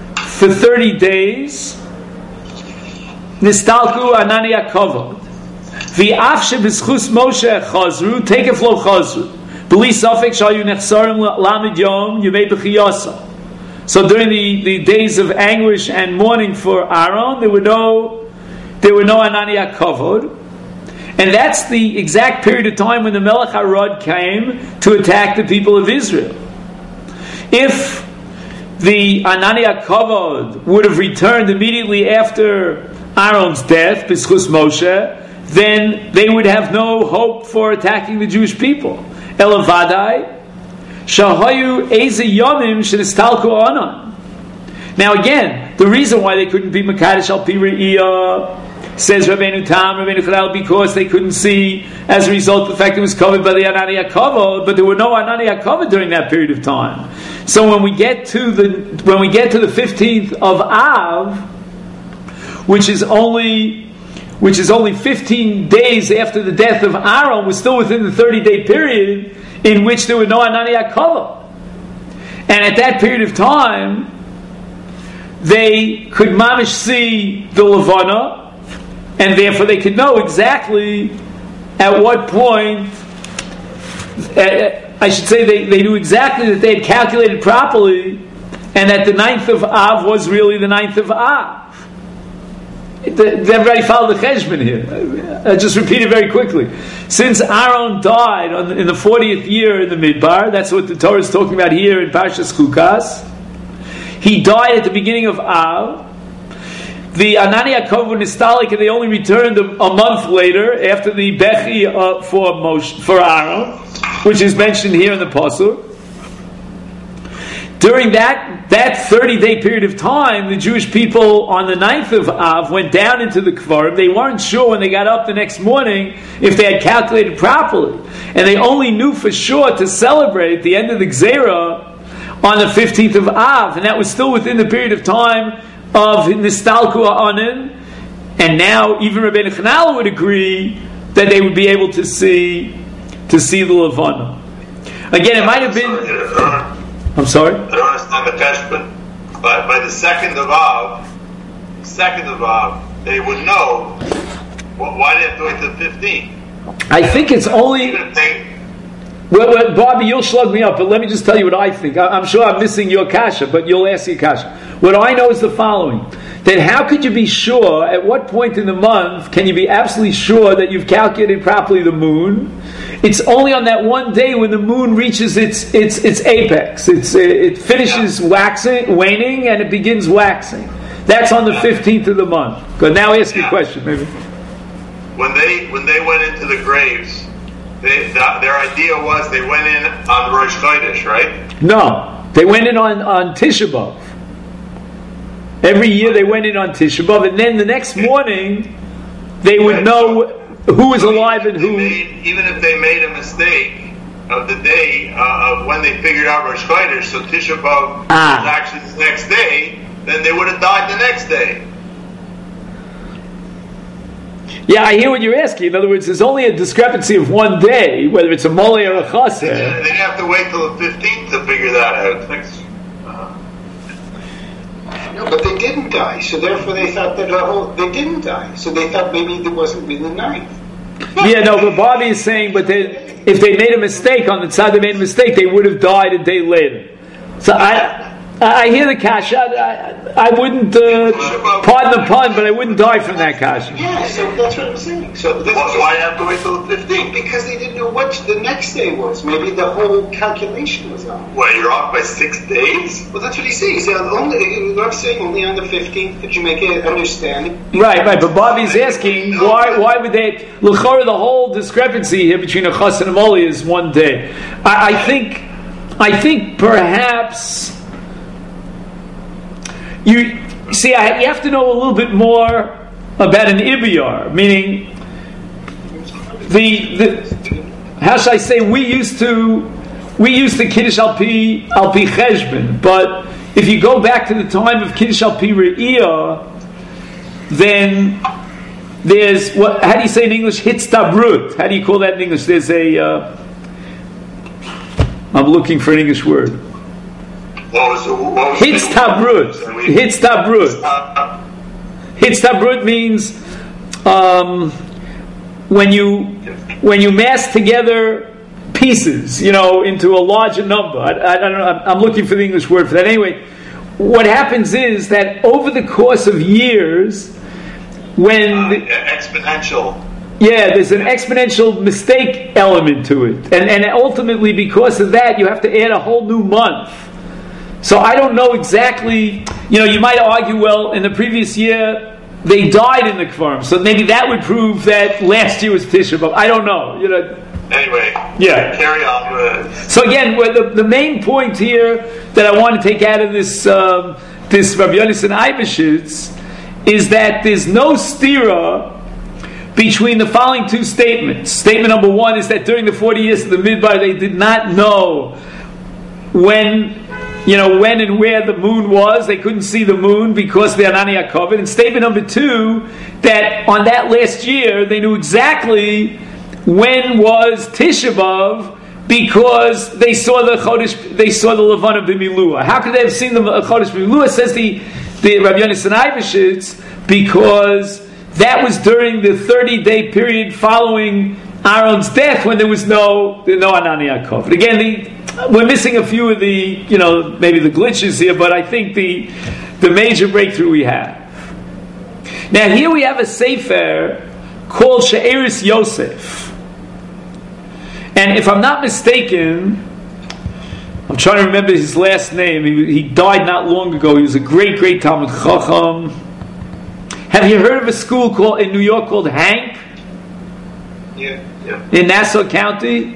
Nistalku Anani HaKavod, V'af she'b'schus Moshe chazru, tekef lo chazru, b'li safek shayu nechsarim lamed yom yemei b'chiyasa. So during the days of anguish and mourning for Aaron, there were no Anani HaKavod. And that's the exact period of time when the Melech Harod came to attack the people of Israel. If the Anani HaKavod would have returned immediately after Aaron's death, B'schus Moshe, then they would have no hope for attacking the Jewish people. Elavadai, Shahayu Eze Yomim Shenistalku Anan. Now again, the reason why they couldn't be Makadosh Al Pi Re'iyah, says Rabbeinu Tam, Rabbeinu Chananel, because they couldn't see as a result of the fact it was covered by the Anani HaKavod, but there were no Anani HaKavod during that period of time. So when we get to the 15th of Av, which is only 15 days after the death of Aaron, we're still within the 30-day period in which there were no Anani HaKavod. And at that period of time, they could mamish see the Levana, and therefore they could know exactly at what point I should say they knew exactly that they had calculated properly, and that the 9th of Av was really the 9th of Av. Everybody followed the cheshbon here. I'll just repeat it very quickly. Since Aaron died in the 40th year in the Midbar, that's what the Torah is talking about here in Parshas Chukas. He died at the beginning of Av. The Anani Yaakov were Nistalik, and they only returned a month later after the Bechi for Aaron, which is mentioned here in the Pasuk. During that 30-day period of time, the Jewish people on the 9th of Av went down into the Kvarim. They weren't sure when they got up the next morning if they had calculated properly. And they only knew for sure to celebrate the end of the Gzeira on the 15th of Av. And that was still within the period of time of Nistalku Ha'anin. And now even Rabbeinu Chanal would agree that they would be able to see the Levana. Again, it might have been... I'm sorry? I don't understand the Teshbon. By the 2nd of Av, they would know why they have to wait till 15. I think it's only... Well, Bobby, you'll slug me up, but let me just tell you what I think. I'm sure I'm missing your kasha, but you'll ask your kasha. What I know is the following. That how could you be sure, at what point in the month can you be absolutely sure that you've calculated properly the moon? It's only on that one day when the moon reaches its apex. It finishes waning, and it begins waxing. That's on the 15th of the month. Good. Now ask your question, maybe. When they went into the graves, their idea was they went in on Rosh Chodesh, right? No, they went in on Tisha B'Av. Every year they went in on Tisha B'Av, and then the next morning they would know who was alive and who... Even if they made a mistake of the day of when they figured out Rosh Chodesh, so Tisha B'Av was actually the next day, then they would have died the next day. Yeah, I hear what you're asking. In other words, there's only a discrepancy of one day, whether it's a mole or a chaser. They didn't have to wait till the 15th to figure that out. No, but they didn't die, so therefore they thought that they didn't die. So they thought maybe it wasn't really the 9th. Yeah, no, but Bobby is saying, but if they made a mistake on the side they made a mistake, they would have died a day later. So I hear the kasha. I wouldn't pardon the pun, but I wouldn't die from that kasha. Yeah, so that's what I'm saying. So why have to wait till the 15th? Because they didn't know what the next day was. Maybe the whole calculation was off. Well, you're off by 6 days? Well, that's what he says. He said I'm saying only on the 15th did you make it understanding. Right. But Bobby's asking why would they? L'chora, the whole discrepancy here between a chas and a moli is one day. I think perhaps. You see, you have to know a little bit more about an Ibiyar, meaning how shall I say? We used to Kiddush al pi cheshbon, but if you go back to the time of Kiddush al pi re'iyah, then there's how do you say in English? Hitztabrut. How do you call that in English? There's I'm looking for an English word. Hitztabrut. Hitztabrut means when you mass together pieces, into a larger number. I don't know. I'm looking for the English word for that. Anyway, what happens is that over the course of years, when exponential. Yeah, there's an exponential mistake element to it, and ultimately because of that, you have to add a whole new month. So I don't know exactly, you might argue, well, in the previous year, they died in the Kvarim, so maybe that would prove that last year was Tisha B'Av. I don't know. Anyway, yeah. Carry on. So again, the main point here that I want to take out of this Rabbi Yonasan Eibeshitz is that there's no stira between the following two statements. Statement number one is that during the 40 years of the Midbar, they did not know when and where the moon was. They couldn't see the moon because of the Anani Yaakov. And statement number two, that on that last year, they knew exactly when was Tisha B'Av because they saw the Chodesh, they saw the Levana b'Milua. How could they have seen the Chodesh b'Milua? Says the Rabbi Yonasan Eibeshitz, because that was during the 30-day period following Aaron's death when there was no Anan Yaakov. And again, we're missing a few of the, maybe the glitches here, but I think the major breakthrough we have. Now here we have a sefer called She'eris Yosef. And if I'm not mistaken, I'm trying to remember his last name. He died not long ago. He was a great, great Talmud Chacham. Have you heard of a school in New York called Hank? Yeah. In Nassau County?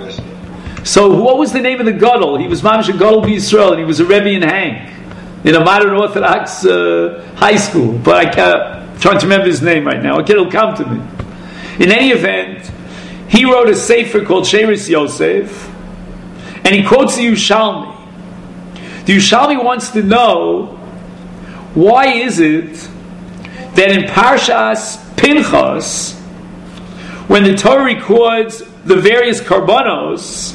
So what was the name of the Gadol? He was Mamash Gadol B'Yisrael, and he was a Rebbe in Hank, in a modern Orthodox high school. But I'm trying to remember his name right now. Okay, it'll come to me. In any event, he wrote a sefer called She'eris Yosef, and he quotes the Yerushalmi. The Yerushalmi wants to know, why is it that in Parshas Pinchas, when the Torah records the various karbanos,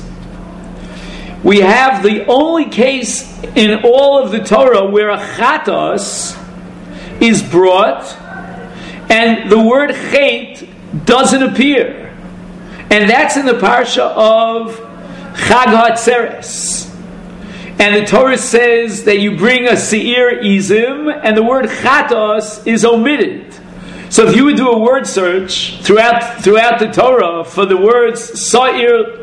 we have the only case in all of the Torah where a chatas is brought and the word chet doesn't appear. And that's in the parsha of Chag HaTzeres. And the Torah says that you bring a seir izim and the word chatas is omitted. So if you would do a word search throughout the Torah for the words seir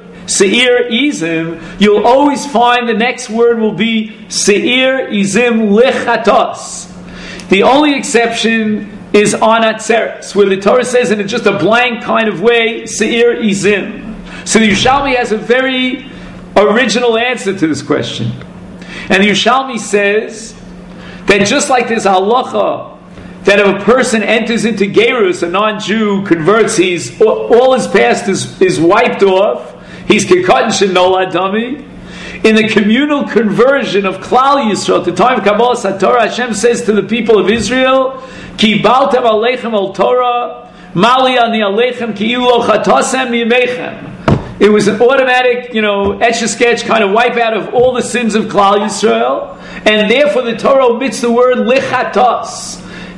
izim, you'll always find the next word will be seir izim lechatos. The only exception is on Atzeres, where the Torah says in just a blank kind of way, seir izim. So the Yerushalmi has a very original answer to this question. And the Yerushalmi says that just like there's halacha that if a person enters into Gerus, a non-Jew converts, all his past is wiped off, he's kekatan shenolad dami. In the communal conversion of Klal Yisrael, at the time of Kabbalah Satorah, Hashem says to the people of Israel, Ki baltem aleichem al Torah, mali ani aleichem ki ilu chatasem yimechem. It was an automatic, etch-a-sketch kind of wipe out of all the sins of Klal Yisrael, and therefore the Torah omits the word lichatas.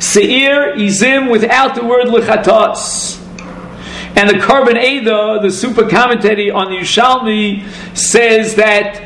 Seir izim without the word lichatas. And the Karban Eda, the super commentary on the Yerushalmi, says that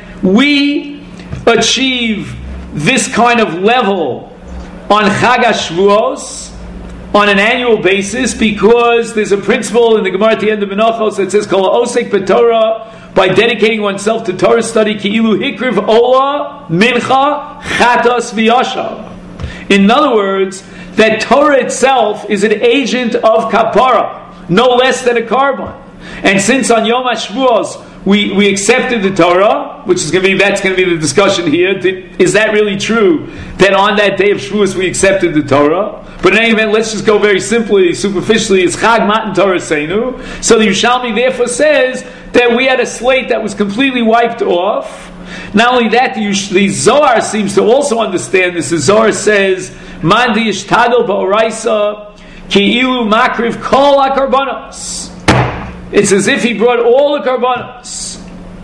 we achieve this kind of level on Chag HaShavuos on an annual basis because there's a principle in the Gemara at the end of Menachos that says Kol Osek B'Torah, by dedicating oneself to Torah study, Ki'ilu Hikriv Ola Mincha Chatas V'Yashav. In other words, that Torah itself is an agent of kapara, no less than a carbon. And since on Yom HaShavuos we accepted the Torah, that's going to be the discussion here. Is that really true? That on that day of Shavuos we accepted the Torah? But in any event, let's just go very simply, superficially. It's Chag Matan Torah Seinu. So the Yerushalmi therefore says that we had a slate that was completely wiped off. Not only that, the Zohar seems to also understand this. The Zohar says, Man di yishtadol ba'oraisa ki ilu makriv kol ha-karbanos. It's as if he brought all the karbanos.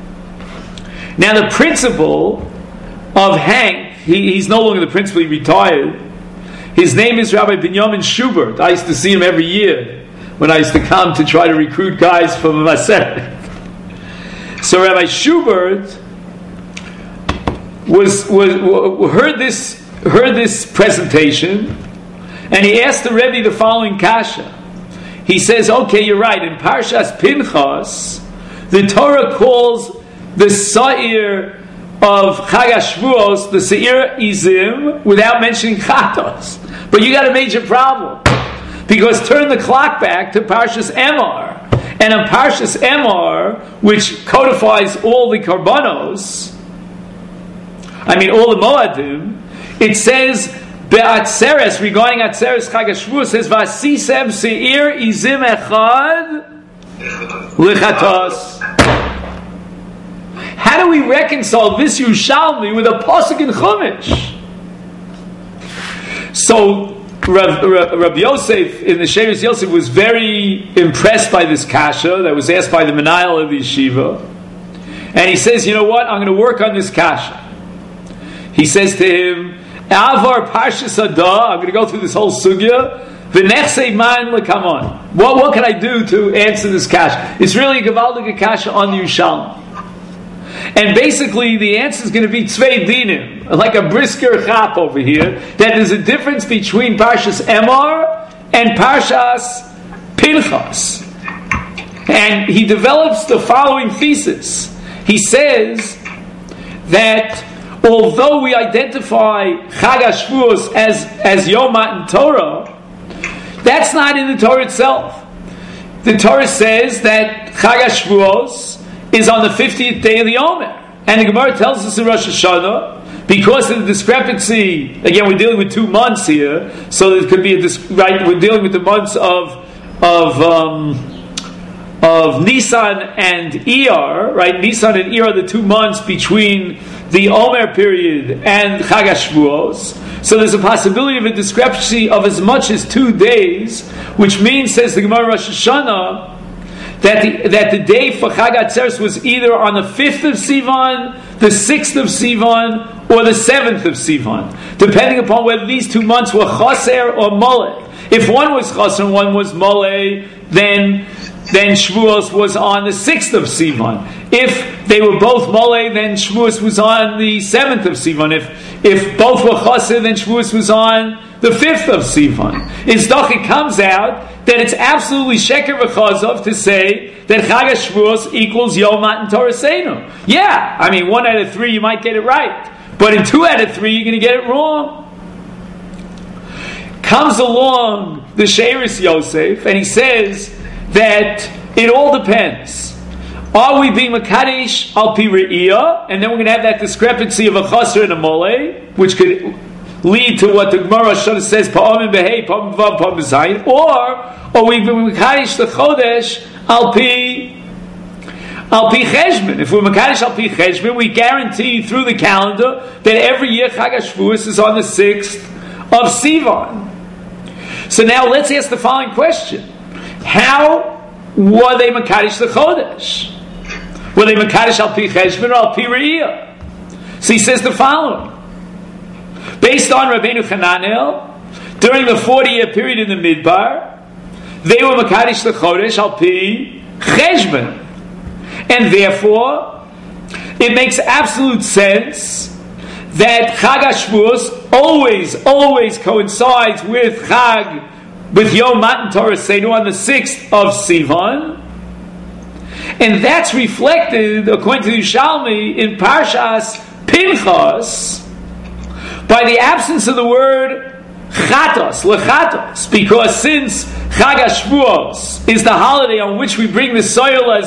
Now the principal of Hank, he's no longer the principal, he retired. His name is Rabbi Binyamin Schubert. I used to see him every year when I used to come to try to recruit guys from the Maseret. So Rabbi Schubert heard this presentation, and he asked the Rebbe the following kasha. He says, okay, you're right. In Parshas Pinchas, the Torah calls the Sa'ir of Chag HaShavuos the Seir Izim without mentioning Chatos. But you got a major problem. Because turn the clock back to Parshas Emor. And in Parshas Emor, which codifies all the Karbanos, all the Moadim, it says, Be'atzeres, regarding Atzeres Chag HaShavuos, says, Vasisem Seir Izim Echad Lichatos. How do we reconcile this Yerushalmi with a pasuk in Chumash? So Rabbi Yosef in the She'eris Yosef was very impressed by this kasha that was asked by the Menayel of the yeshiva, and he says, you know what? I'm going to work on this kasha. He says to him, Avar Parshas Adah, I'm going to go through this whole sugya. V'nechsei man l'kamon. What can I do to answer this kasha? It's really a gewaldige kasha on the Yerushalmi. And basically, the answer is going to be tzvei dinim, like a brisker chap over here, that there's a difference between Parshas Emor and Parshas Pinchas. And he develops the following thesis. He says that although we identify Chag HaShavuos as Yom Matan Torah, that's not in the Torah itself. The Torah says that Chag HaShavuos is on the 50th day of the Omer. And the Gemara tells us in Rosh Hashanah, because of the discrepancy, again, we're dealing with 2 months here, so there could be we're dealing with the months of Nisan and Iyar, right? Nisan and Iyar are the 2 months between the Omer period and Chag HaShavuos. So there's a possibility of a discrepancy of as much as 2 days, which means, says the Gemara Rosh Hashanah, that the day for Chag HaTzeres was either on the 5th of Sivan, the 6th of Sivan, or the 7th of Sivan, depending upon whether these 2 months were Chaser or Moleh. If one was Chaser and one was Moleh, then Shavuos was on the 6th of Sivan. If they were both Moleh, then Shavuos was on the 7th of Sivan. If both were Chaser, then Shavuos was on the 5th of Sivan. Instead, it comes out that it's absolutely sheker v'chazov to say that Chag HaShavuos equals Yom Matan Torah Seinu. Yeah, I mean, 1 out of 3 you might get it right, but in 2 out of 3 you're going to get it wrong. Comes along the Sheiris Yosef, and he says that it all depends. Are we being Makadesh al pi re'iyah, and then we're going to have that discrepancy of a chaser and a moleh, which could lead to what the Gemara says, Pa'amim behei, Pa'amim vav, Pa'amim zayin, or are we being Makadesh the Chodesh al pi cheshbon? If we're Makadesh al pi cheshbon, we guarantee through the calendar that every year Chag HaShavuos is on the 6th of Sivan. So now let's ask the following question. How were they Makadesh the Chodesh? Were they Makadesh al pi cheshbon or al pi re'iyah? So he says the following. Based on Rabbeinu Chananel, during the 40-year period in the Midbar, they were Makadesh the Chodesh al pi cheshbon. And therefore, it makes absolute sense that Chag HaShavuos always coincides with Yom Matan Torah Seinu on the 6th of Sivan, and that's reflected, according to the Yerushalmi, in Parshas Pinchas by the absence of the word Chatos, lechatos, because since Chag HaShavuos is the holiday on which we bring the Sa'ir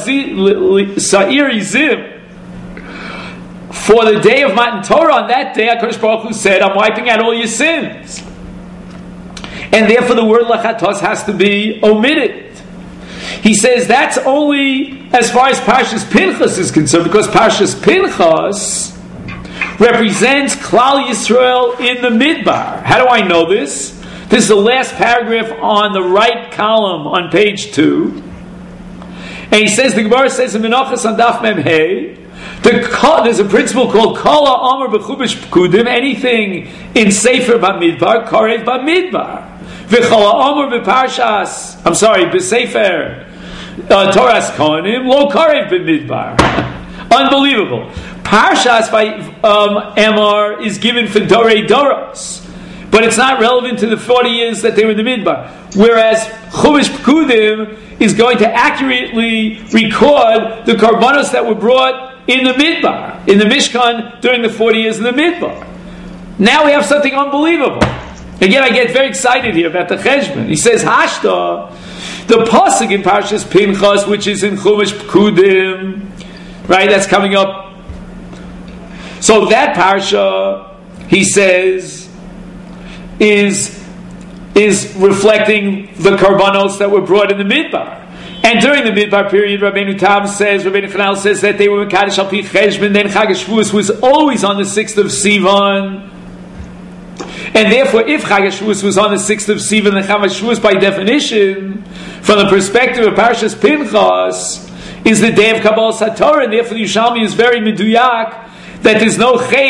Izim for the day of Matan Torah, on that day HaKadosh Baruch Hu said, I'm wiping out all your sins. And therefore the word lechatos has to be omitted. He says that's only as far as Parshas Pinchas is concerned, because Parshas Pinchas represents Klal Yisrael in the Midbar. How do I know this? This is the last paragraph on the right column on page 2. And he says, the Gemara says in Menachos on Daf Mem Hey, there's a principle called Kol HaOmer B'Chumash Pekudim, anything in Sefer Bamidbar, Karev Bamidbar. V'Chol HaOmer B'Parshas, B'Sefer Toras Kohanim, Lo Karev B'Midbar. Unbelievable. Parshas by Emor is given for Dorei Doros, but it's not relevant to the 40 years that they were in the Midbar. Whereas Chumash Pekudim is going to accurately record the korbanos that were brought in the Midbar, in the Mishkan during the 40 years in the Midbar. Now we have something unbelievable. Again, I get very excited here about the Cheshbon. He says, Hashta, the pasuk in Parshas Pinchas, which is in Chumash Pekudim, right, that's coming up. So that parsha, he says, is reflecting the korbanos that were brought in the Midbar. And during the Midbar period, Rabbeinu Chananel says that they were Mekadesh al pi cheshbon, then Chag HaShavuos was always on the 6th of Sivan. And therefore, if Chag HaShavuos was on the 6th of Sivan, then Chag HaShavuos, by definition, from the perspective of Parshas Pinchas, is the day of Kabbalas HaTorah, and therefore the Yerushalmi is very meduyak that there's no chait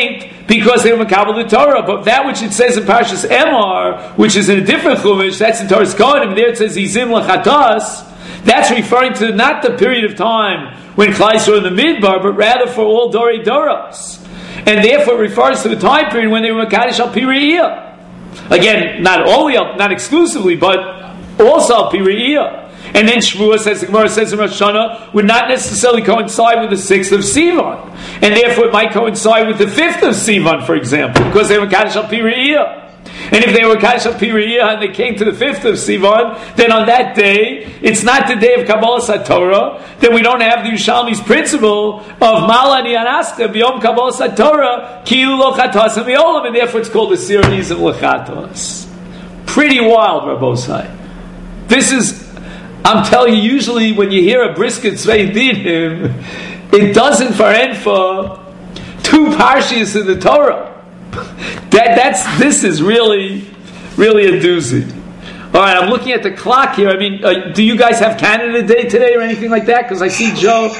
because they were makabel the Torah. But that which it says in Parshas Emor, which is in a different chumash, that's in Torah's Kohanim. There it says Izim Lachatas. That's referring to not the period of time when Klal Yisrael were in the Midbar, but rather for all Dorei Doros, and therefore it refers to the time period when they were Mekadesh al Pi Re'iyah. Again, not exclusively, but also al Pi Re'iyah. And then Shavuos, as the Gemara says in Rosh Hashanah, would not necessarily coincide with the 6th of Sivan. And therefore it might coincide with the 5th of Sivan, for example, because they were Kadosh al Pi Re'iyah. And if they were Kadosh al Pi Re'iyah and they came to the 5th of Sivan, then on that day, it's not the day of Kabbalah SaTorah, then we don't have the Yerushalmi's principle of Malani Anaska, B'yom Kabbalah SaTorah, Ki'ilu Lo Chatas V'Olam, and therefore it's called the Sir Nizim L'Chatos. Pretty wild, Rabbosai. This is, I'm telling you, usually when you hear a brisket Tzvei Dinim, it doesn't for 2 parshas in the Torah. This is really a doozy. All right, I'm looking at the clock here. I mean, do you guys have Canada Day today or anything like that? Because I see Joe.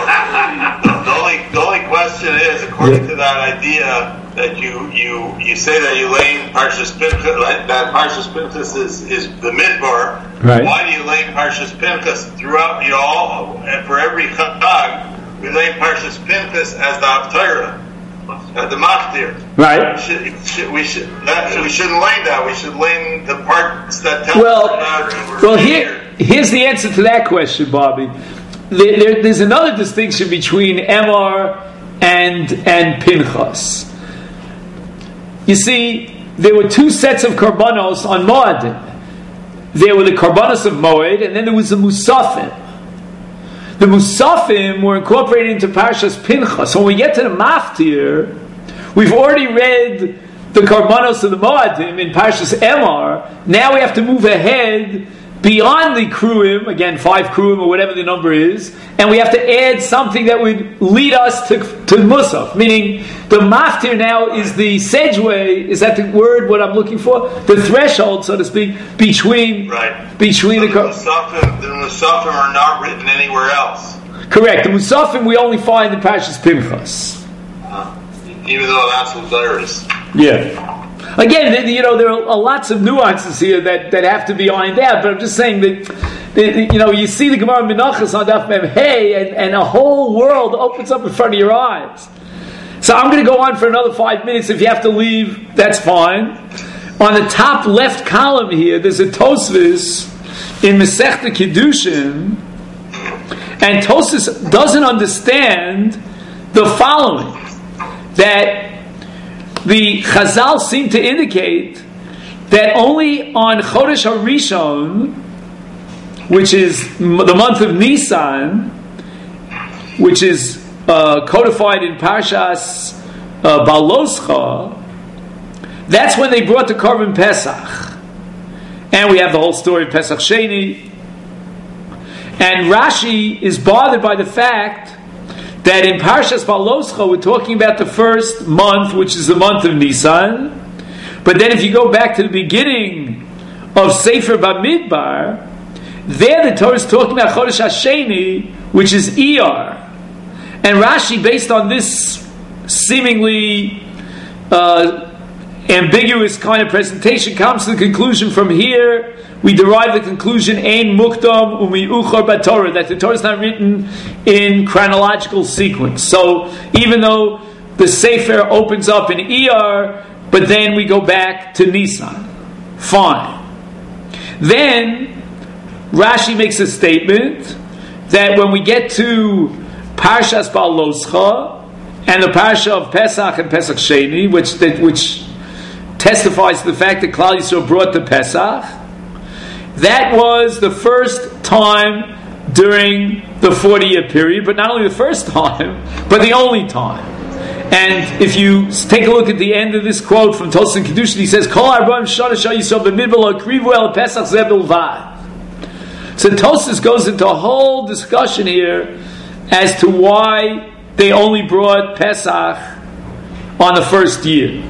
The only question is, according to that idea that you say that you lay Parshas Pinchas, that Parshas Pinchas is the Midbar. Right. Why do you lay Parshas Pinchas throughout? And for every Chag, we lay Parshas Pinchas as the Haftarah. The Machtir. Right. We shouldn't lay that. We should lay the parts that tell us about. Well, here's the answer to that question, Bobby. There's another distinction between Emor and Pinchas. You see, there were 2 sets of korbanos on Moadim. There were the korbanos of Moed, and then there was the Musafim. The Musafim were incorporated into Parshas Pinchas. So when we get to the Maftir, we've already read the Karbanos of the Moadim in Parshas Emor. Now we have to move ahead beyond the Kruim, again 5 Kruim or whatever the number is, and we have to add something that would lead us to Musaf. Meaning the Maftir now is the sedgeway, is that the word what I'm looking for? The threshold, so to speak, between the Musafim are not written anywhere else. Correct. The Musafim we only find in Parshas Pinchas. Even though that's what there is. Yeah. Again, there are lots of nuances here that have to be ironed out, but I'm just saying that, you see the Gemara Menachos on Daf Mem Hey, and a whole world opens up in front of your eyes. So I'm going to go on for another 5 minutes. If you have to leave, that's fine. On the top left column here, there's a Tosfos in Masechta Kiddushin, and Tosfos doesn't understand the following, that the Chazal seem to indicate that only on Chodesh HaRishon, which is the month of Nisan, which is codified in Parshas Baloscha, that's when they brought the Korban Pesach. And we have the whole story of Pesach Sheni. And Rashi is bothered by the fact that in Parshas Baloscha we're talking about the first month, which is the month of Nisan. But then if you go back to the beginning of Sefer Bamidbar, there the Torah is talking about Chodesh HaSheni, which is Iyar. And Rashi, based on this seemingly ambiguous kind of presentation, comes to the conclusion from here, we derive the conclusion Ein Mukdam Umiuchar Batorah, that the Torah is not written in chronological sequence. So even though the Sefer opens up in Iyar, but then we go back to Nisan. Fine. Then Rashi makes a statement that when we get to Parshas Baloscha and the Parsha of Pesach and Pesach Sheni, which testifies to the fact that Klal Yisrael brought the Pesach, that was the first time during the 40-year period, but not only the first time, but the only time. And if you take a look at the end of this quote from Tosfos Kiddushin, he says, Kol Arba'im Shana Yisrael b'midbar lo krivu el Pesach zeh bilvad. So Tosfos goes into a whole discussion here as to why they only brought Pesach on the first year.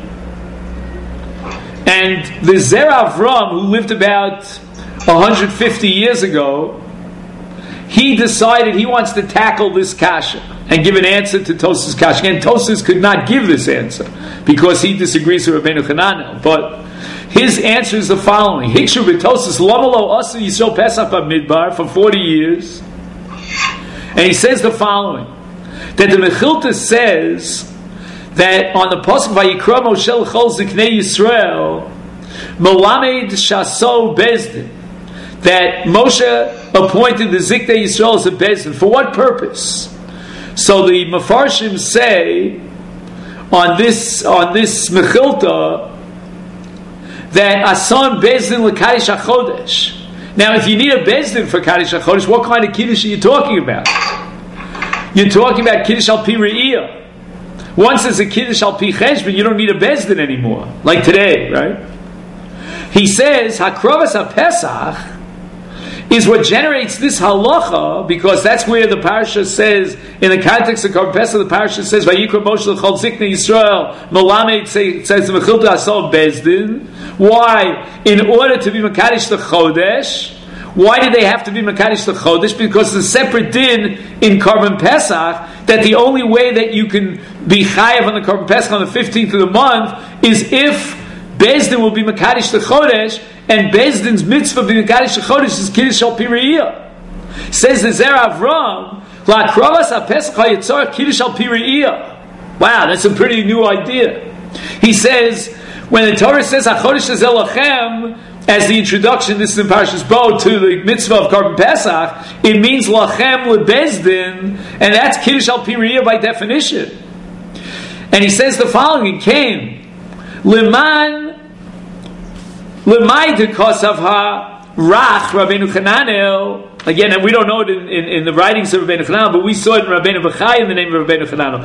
And the Zer Avram, who lived about 150 years ago, he decided he wants to tackle this kasha and give an answer to Tosfos' kasha. And Tosfos could not give this answer because he disagrees with Rabbeinu Hananel. But his answer is the following: Hikshu b'Tosfos Lomalo Asu Yisrael Pesach B'Midbar for 40 years, and he says the following: that the Mechilta says that on the pasuk Vayikra Moshe l'chol ziknei Yisrael Melamed Shaso Bezdin, that Moshe appointed the Ziknei Yisrael as a Bezdin. For what purpose? So the Mefarshim say on this Mechilta that Asan Bezdin l'Kadish HaChodesh. Now, if you need a Bezdin for Kaddish HaChodesh, what kind of Kiddush are you talking about? You're talking about Kiddush al Pi Re'iyah. Once there's a Kiddush al Pi Cheshbon, you don't need a Bezdin anymore, like today, right? He says, Hakrovas HaPesach is what generates this halacha, because that's where the parasha says, in the context of Korban Pesach, the parasha says, Vayikra Moshe l'chol ziknei Yisrael, Melamed, says the Mechilta Asal Bezdin. Why? In order to be Mekadosh the Chodesh. Why did they have to be Mekadosh the Chodesh? Because the separate din in Korban Pesach, that the only way that you can be chayav on the Korban Pesach on the 15th of the month is if Bezdin will be Mekadosh the Chodesh, and Bezdin's mitzvah being Mekadosh the Chodesh is Kiddush al Pi Re'iyah. Says the Zer Avram, La'krovas HaPesach HaYitzor Kiddush al Pi Re'iyah. Wow, that's a pretty new idea. He says, when the Torah says HaChodesh Hazeh Lachem, as the introduction, this is in Parashas Bo, to the mitzvah of Korban Pesach, it means Lachem LeBezdin, and that's Kiddush al Pi Re'iyah by definition. And he says the following in Cain, Leman L'mayde kosav ha rach Rabbeinu Hananel. Again, and we don't know it in the writings of Rabbeinu Hananel, but we saw it in Rabbeinu Bachai in the name of Rabbeinu Hananel.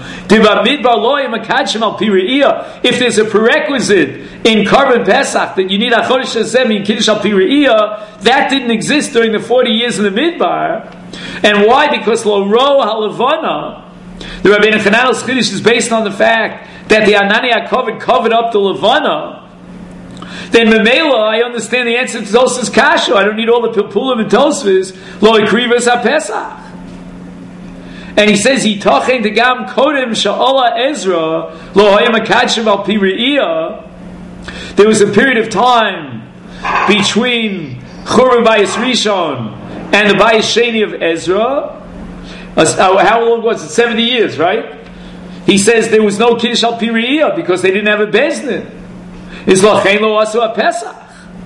If there's a prerequisite in Korban Pesach that you need a Chodesh Hazeh in Kiddush al Pi Re'iyah, that didn't exist during the 40 years in the Midbar. And why? Because Lo Ro HaLevana, the Rabbeinu Hananel's Chiddush is based on the fact that the Anani HaKoved covered up the Levana. Then Memela, I understand the answer to Tosfos Kasha. I don't need all the Pilpulim and Tosfos. Lo Ikrivas HaPesach. And he says, Yitochen Degam Kodem Sha'ala Ezra Lo Hayam HaKadshim Al Pi Re'iyah. There was a period of time between Churban Bayis Rishon and the Bayis Sheni of Ezra. How long was it? 70 years, right? He says there was no Kiddush al Pi Re'iyah because they didn't have a Bezdin. Is Lachein Lo Asu HaPesach.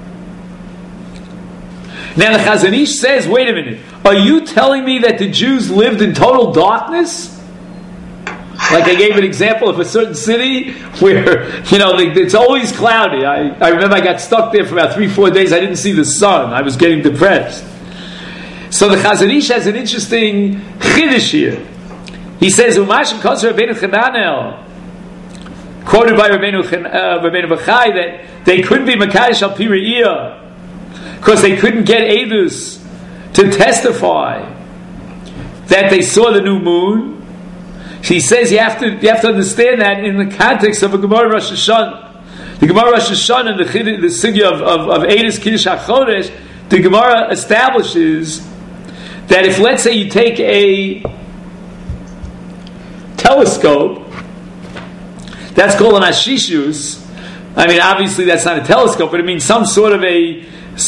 Now the Chazon Ish says, wait a minute, are you telling me that the Jews lived in total darkness? Like I gave an example of a certain city where, it's always cloudy. I remember I got stuck there for about 3-4 days. I didn't see the sun. I was getting depressed. So the Chazon Ish has an interesting chiddush here. He says, Umashim Kosher Rabbeinu Hananel, quoted by Rabbeinu Bachai, that they couldn't be Mekadosh al Pi Re'iyah because they couldn't get Eidus to testify that they saw the new moon. He says you have to understand that in the context of a Gemara Rosh Hashanah. The Gemara Rosh Hashanah and the sugya of Eidus Kiddush HaChodesh, the Gemara establishes that if, let's say, you take a telescope, that's called an ashishus. I mean, obviously that's not a telescope, but it means some sort of a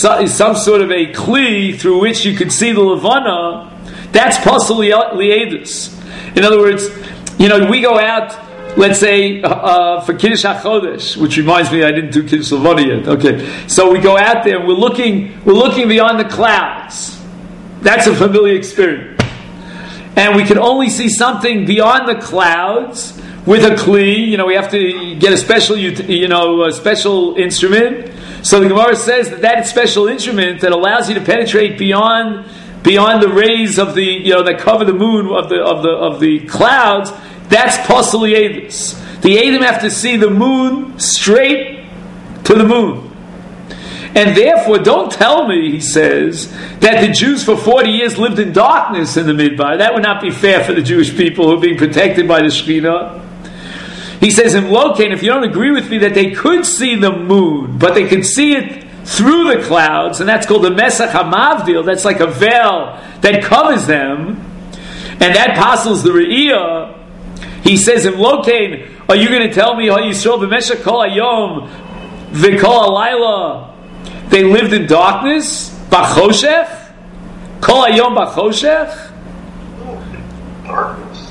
kli through which you could see the levana. That's possibly liedus. In other words, we go out, let's say, for Kiddush HaChodesh, which reminds me I didn't do Kiddush Levana yet. Okay, so we go out there and we're looking beyond the clouds. That's a familiar experience, and we can only see something beyond the clouds with a kli. We have to get a special instrument. So the Gemara says that special instrument that allows you to penetrate beyond the rays of the that cover the moon of the clouds. That's possibly Edis. The Edom have to see the moon straight to the moon. And therefore, don't tell me, he says, that the Jews for 40 years lived in darkness in the Midbar. That would not be fair for the Jewish people who are being protected by the Shekhinah. He says in Lokain, if you don't agree with me that they could see the moon, but they could see it through the clouds, and that's called the Mesach HaMavdil. That's like a veil that covers them, and that passes the Re'iyah. He says, "Im Lokein, are you going to tell me how Yisrael b'meshach kol hayom v'kol halayla they lived in darkness, b'choshech, kol hayom b'choshech?" Darkness.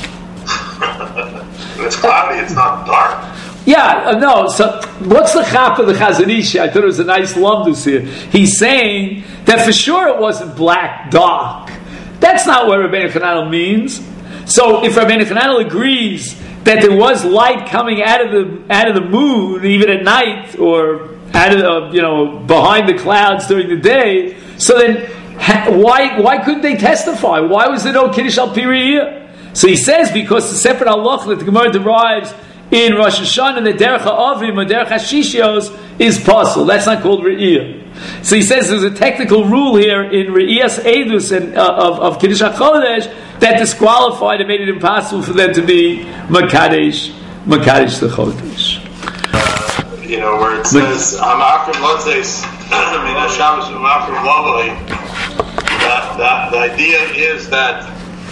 It's cloudy. It's not dark. Yeah, no. So, what's the chap of the Chazon Ish? I thought it was a nice lumdus here. He's saying that for sure it wasn't black, dark. That's not what Rabbeinu Chananel means. So, if Rabbeinu Chananel agrees that there was light coming out of the moon, even at night, or out of behind the clouds during the day, so then why couldn't they testify? Why was there no Kiddush al Pi Re'iyah? So he says because the separate halach that the Gemara derives in Rosh Hashanah, the Derech HaAvim or Derech HaShishios is possible. That's not called Re'iyah. So he says there's a technical rule here in Re'iyas Eidus and of Kiddush HaChodesh that disqualified and made it impossible for them to be Makadesh the Chodesh. Where it says Amachrim Lotzeis Min HaShabbos Amachrim Lovoi, the idea is that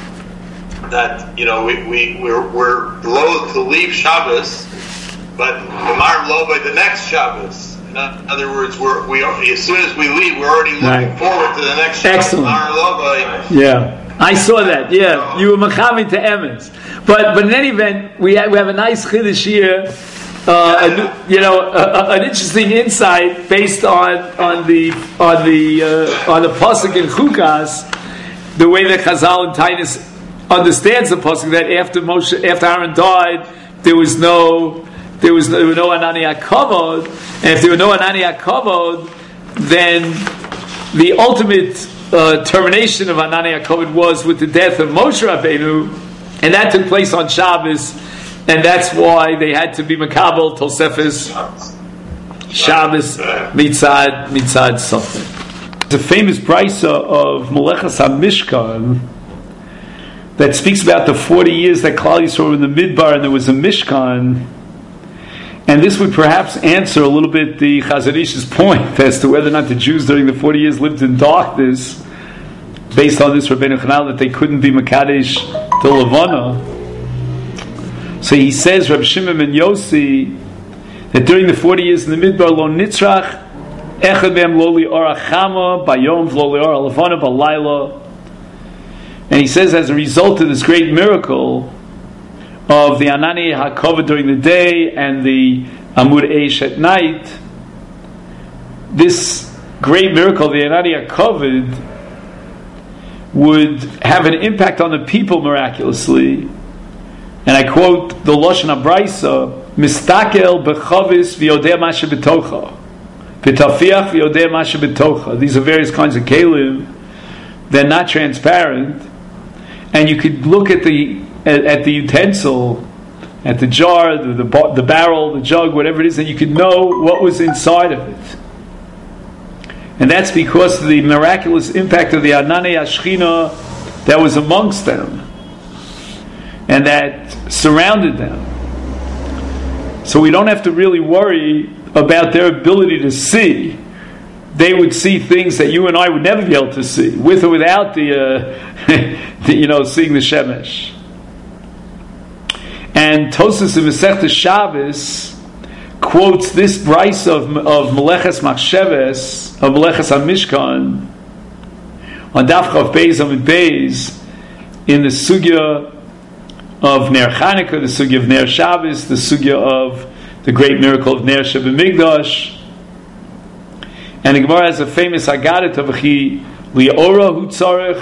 we're loath to leave Shabbos, but Gemar Lo by the next Shabbos. In other words, we as soon as we leave, we're already looking forward to the next Shabbos. Excellent. Gemar Lo by. Yeah, I saw that. Yeah, you were machavin to Emes, but in any event, we have a nice chiddush here. An interesting insight based on the pasuk in Chukas, the way that Chazal and Tainus understands the pasuk that after Aaron died, there were no Anani HaKavod, and if there were no Anani HaKavod, then the ultimate termination of Anani HaKavod was with the death of Moshe Rabbeinu, and that took place on Shabbos, and that's why they had to be Makabel Tosefes Shabbos Mitzad Sofer. The famous brisa of Melechas HaMishkan that speaks about the 40 years that Klal Yisrael were in the Midbar and there was a Mishkan, and this would perhaps answer a little bit the Chazon Ish's point as to whether or not the Jews during the 40 years lived in darkness, based on this Rabbeinu Chananel that they couldn't be Makadesh to Levana. So he says, Rabbi Shimon ben Yossi, that during the 40 years in the Midbar, lo nitzrach echad mehem lo li'or hachama bayom v'lo li'or haLevana b'layla. And he says, as a result of this great miracle of the Anani HaKavod during the day and the Amud Eish at night, this great miracle of the Anani HaKavod would have an impact on the people miraculously. And I quote the Lashon HaBraisa, Mistakel b'chavis v'yodeh ma shebetocha, v'tafiach v'yodeh ma shebetocha. These are various kinds of kelim. They're not transparent. And you could look at the utensil, at the jar, the barrel, the jug, whatever it is, and you could know what was inside of it. And that's because of the miraculous impact of the Ananei HaShechina that was amongst them and that surrounded them. So we don't have to really worry about their ability to see. They would see things that you and I would never be able to see, with or without the seeing the Shemesh. And Tosas in Masechta Shabbos quotes this brisa of Meleches Machsheves, of Meleches HaMishkan, on Daf Chav Beis Amud Beis, in the sugya of Ner Chanukah, the sugya of Ner Shabbos, the sugya of the great miracle of Ner Shebemigdash. And the Gemara has a famous Haggadah of V'chi Li'ora Hu Tzarech.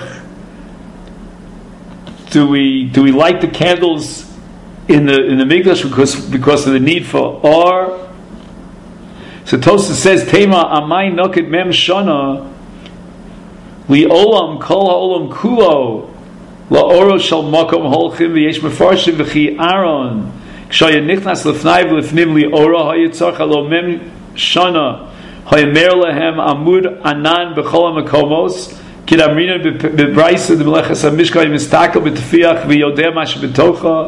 Do we light the candles in the Mikdash because of the need for or? So Tosafos says, Tema Amay Noked Mem Shana Li'olam Kol Ha'olam Kulo La'oro Shal Makom Holchim V'yesh Mefarshim V'chi Aaron K'shaya Nichnas L'fnai V'lifnim Li'ora Ha'yitzarch Ha'lo Mem Shana Ha'yemer Lehem Amud Anan B'chol HaMakomos Kid Amrina B'Braisa D'Melechas HaMishkan Mistakel B'Tefiach V'yodeh Mash B'Tocha.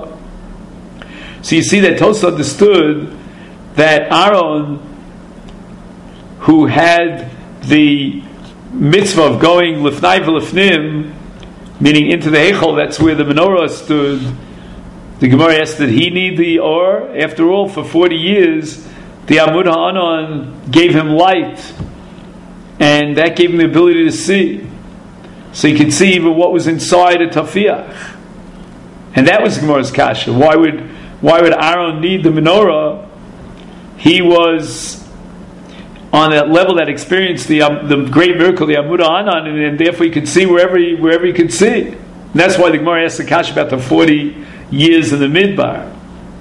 So you see that Tosafos understood that Aaron who had the mitzvah of going lifnai v'lifnim, meaning into the Heichal, that's where the menorah stood. The Gemara asked, did he need the or? After all, for 40 years, the Amud Ha'anan gave him light, and that gave him the ability to see. So he could see even what was inside a tafiach. And that was Gemara's kasha. Why would Aaron need the menorah? He was on that level that experienced the great miracle, the Amud Ha'anan, and therefore he could see wherever he could see. And that's why the Gemara asked the kasha about the 40 years in the Midbar.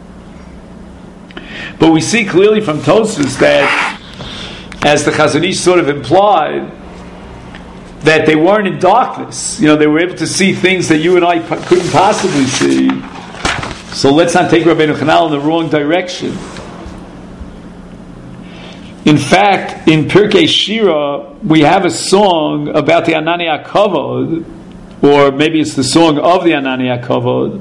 But we see clearly from Tosfos that, as the Chazon Ish sort of implied, that they weren't in darkness. They were able to see things that you and I couldn't possibly see. So let's not take Rabbeinu Chanal in the wrong direction. In fact, in Pirkei Shira, we have a song about the Anani HaKavod, or maybe it's the song of the Anani HaKavod.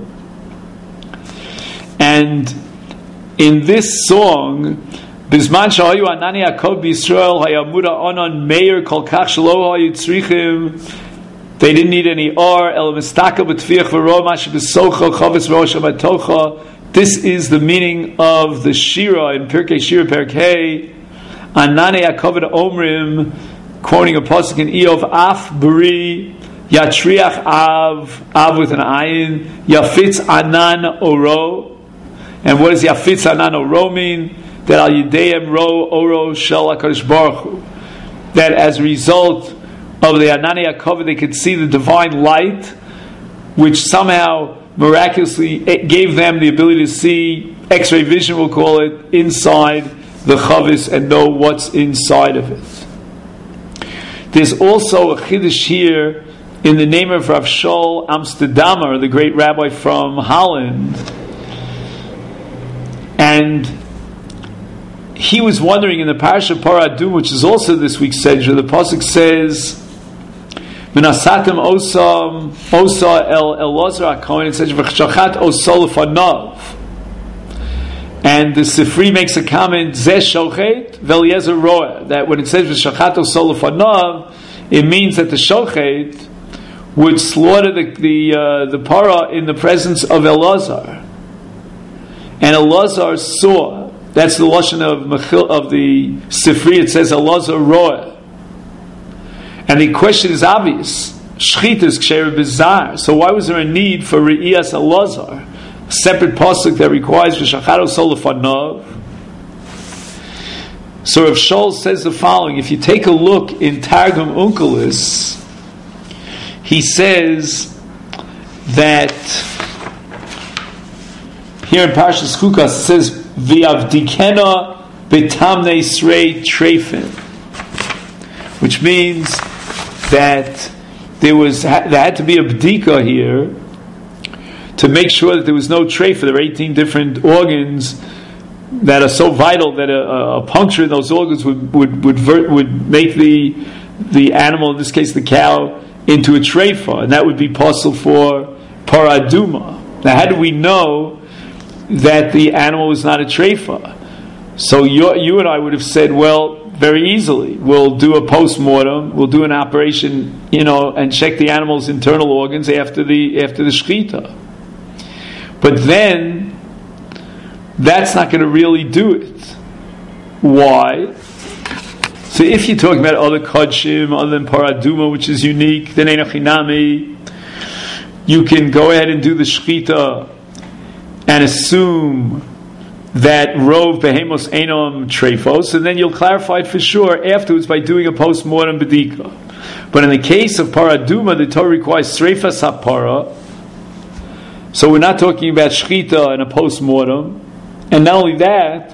And in this song, Bizman shahayu Anani HaKavod b'Yisrael hayamuda onan meir kol kach shelo hayu tzrichim. They didn't need any or el mistaka b'tfiach v'ro mash b'socha chavis v'rosha b'tocha. This is the meaning of the Shira in Pirkei Shira Perkei. Anani HaKavod omrim, quoting a pasuk in Eov, af b'ri yatriach av with an ayin, yafitz anan oro. And what does Yafitz Anan Oro mean? That Al Yideim Ro Oro Shel HaKadosh Baruch Hu. That as a result of the Anani HaKavod, they could see the divine light, which somehow miraculously gave them the ability to see X-ray vision, we'll call it, inside the Chavis and know what's inside of it. There's also a Chiddush here in the name of Rav Shaul Amsterdamer, the great rabbi from Holland. And he was wondering in the Parasha Paradum, which is also this week's Sedra, the pasuk says, "V'nasatem osa el Elazar HaKohen." It says, "V'chshachat osa lefanav." And the Sifri makes a comment, "Zeh shochet v'Eliezer roeh." That when it says "V'chshachat osa lefanav," it means that the shochet would slaughter the para in the presence of Elazar. And Elazar saw. That's the lashon of the Sifri. It says Elazar roeh. And the question is obvious: Shchita is ksher bizar. So why was there a need for Re'iyas Elazar, a separate pasuk that requires v'shachat osa lefanav? So Rav Shaul says the following: if you take a look in Targum Onkelos, he says that. Here in Parshas Chukas it says V'avdikena betamnei srei treifin, which means that there had to be a bdika here to make sure that there was no treifa. There are 18 different organs that are so vital that a puncture in those organs would make the animal, in this case the cow, into a treifa, and that would be possible for paraduma. Now, how do we know that the animal was not a treifa? So you and I would have said, well, very easily, we'll do a post-mortem, we'll do an operation, and check the animal's internal organs after the shechita. But then, that's not going to really do it. Why? So if you're talking about other kodshim, other than paraduma, which is unique, then einachinami, you can go ahead and do the shechita and assume that rov behemos enom treifos, and then you'll clarify it for sure afterwards by doing a post-mortem bedika. But in the case of paraduma, the Torah requires treifas hapara, so we're not talking about shechita and a post-mortem. And not only that,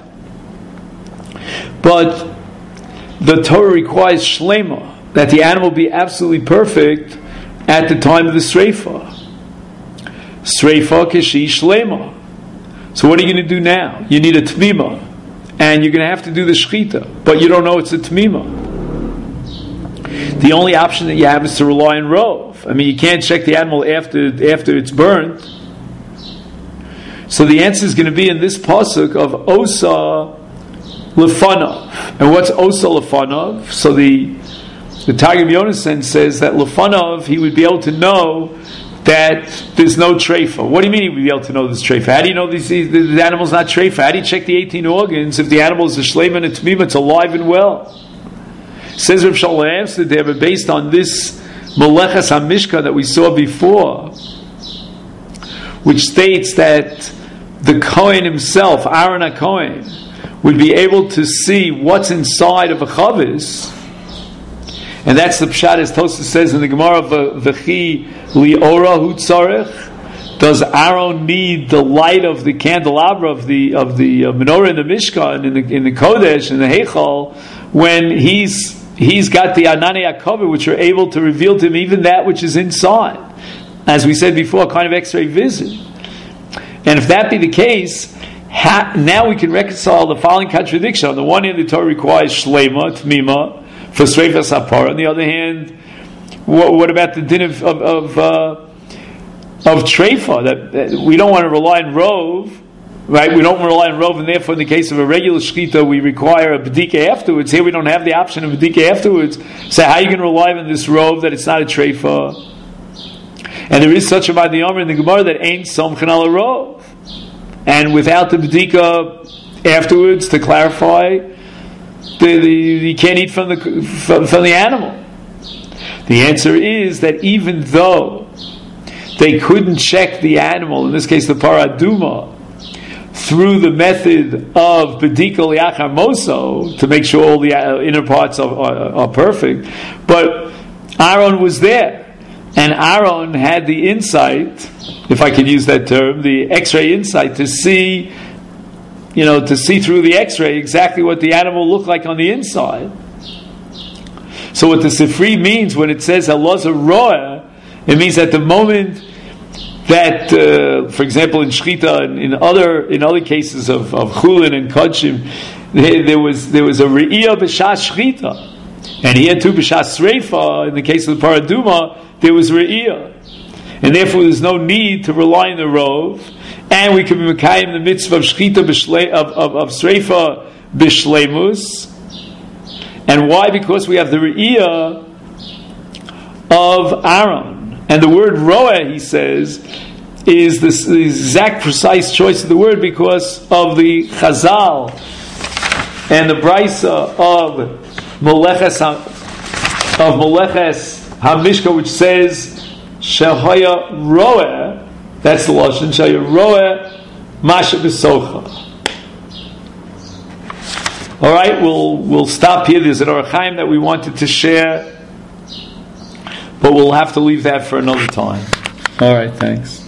but the Torah requires shlema, that the animal be absolutely perfect at the time of the sreifa. Sreifa keshi shlema. So what are you going to do now? You need a tmima, and you're going to have to do the shechita, but you don't know it's a tmima. The only option that you have is to rely on rov. I mean, you can't check the animal after it's burnt. So the answer is going to be in this pasuk of osa lefanov. And what's also lefanov? So the Targum Yonasan says that lefanov, he would be able to know that there's no treifa. What do you mean he would be able to know there's treifa? How do you know the animal's not treifa? How do you check the 18 organs if the animal is a shleim and a tmima, it's alive and well? Says Rav Shalom Amsterdam, but based on this Melechas HaMishkan that we saw before, which states that the Kohen himself, Aaron HaKohen, would be able to see what's inside of a chavis, and that's the pshat as Tosfos says in the Gemara of V'chi li'ora hu tzarech. Does Aaron need the light of the candelabra of the menorah in the Mishkan in the Kodesh in the Heichal when he's got the Ananei HaKavod which are able to reveal to him even that which is inside, as we said before, a kind of X-ray vision. And if that be the case, now we can reconcile the following contradiction. On the one hand, the Torah requires shleima, tmima, for streifas hapara. On the other hand, what about the din of treifa? That we don't want to rely on rov, right? We don't rely on rov, and therefore, in the case of a regular shechita, we require a bedika afterwards. Here, we don't have the option of bedika afterwards. So, how are you going to rely on this rov that it's not a treifa? And there is such a Ma'ad Yomer in the Gemara that ain't somchen al rov, and without the bedika afterwards to clarify, you can't eat from the animal. The answer is that even though they couldn't check the animal, in this case the paraduma, through the method of bedika liachar moso to make sure all the inner parts are perfect, but Aaron was there. And Aaron had the insight, if I can use that term, the X-ray insight to see through the X-ray exactly what the animal looked like on the inside. So what the Sifri means when it says Elazar Roeh, it means at the moment that, for example, in Shechita and in other cases of Chulin and Kodshim, there was a Re'iyah b'shas Shechita, and he had two b'shas Sreifa. In the case of the Paraduma, there was Re'iyah, and therefore there's no need to rely on the rov, and we can be Mekayim the mitzvah of Shechita of Sreifa b'shleimus. And why? Because we have the Re'iyah of Aaron, and the word Roeh, he says, is the exact precise choice of the word because of the Chazal and the Brisa of Moleches HaMishka, which says Shehaya Roeh. That's the lashon Shehaya Roeh Masha B'Socha. All right, we'll stop here. There's an Orach Chaim that we wanted to share, but we'll have to leave that for another time. All right, thanks.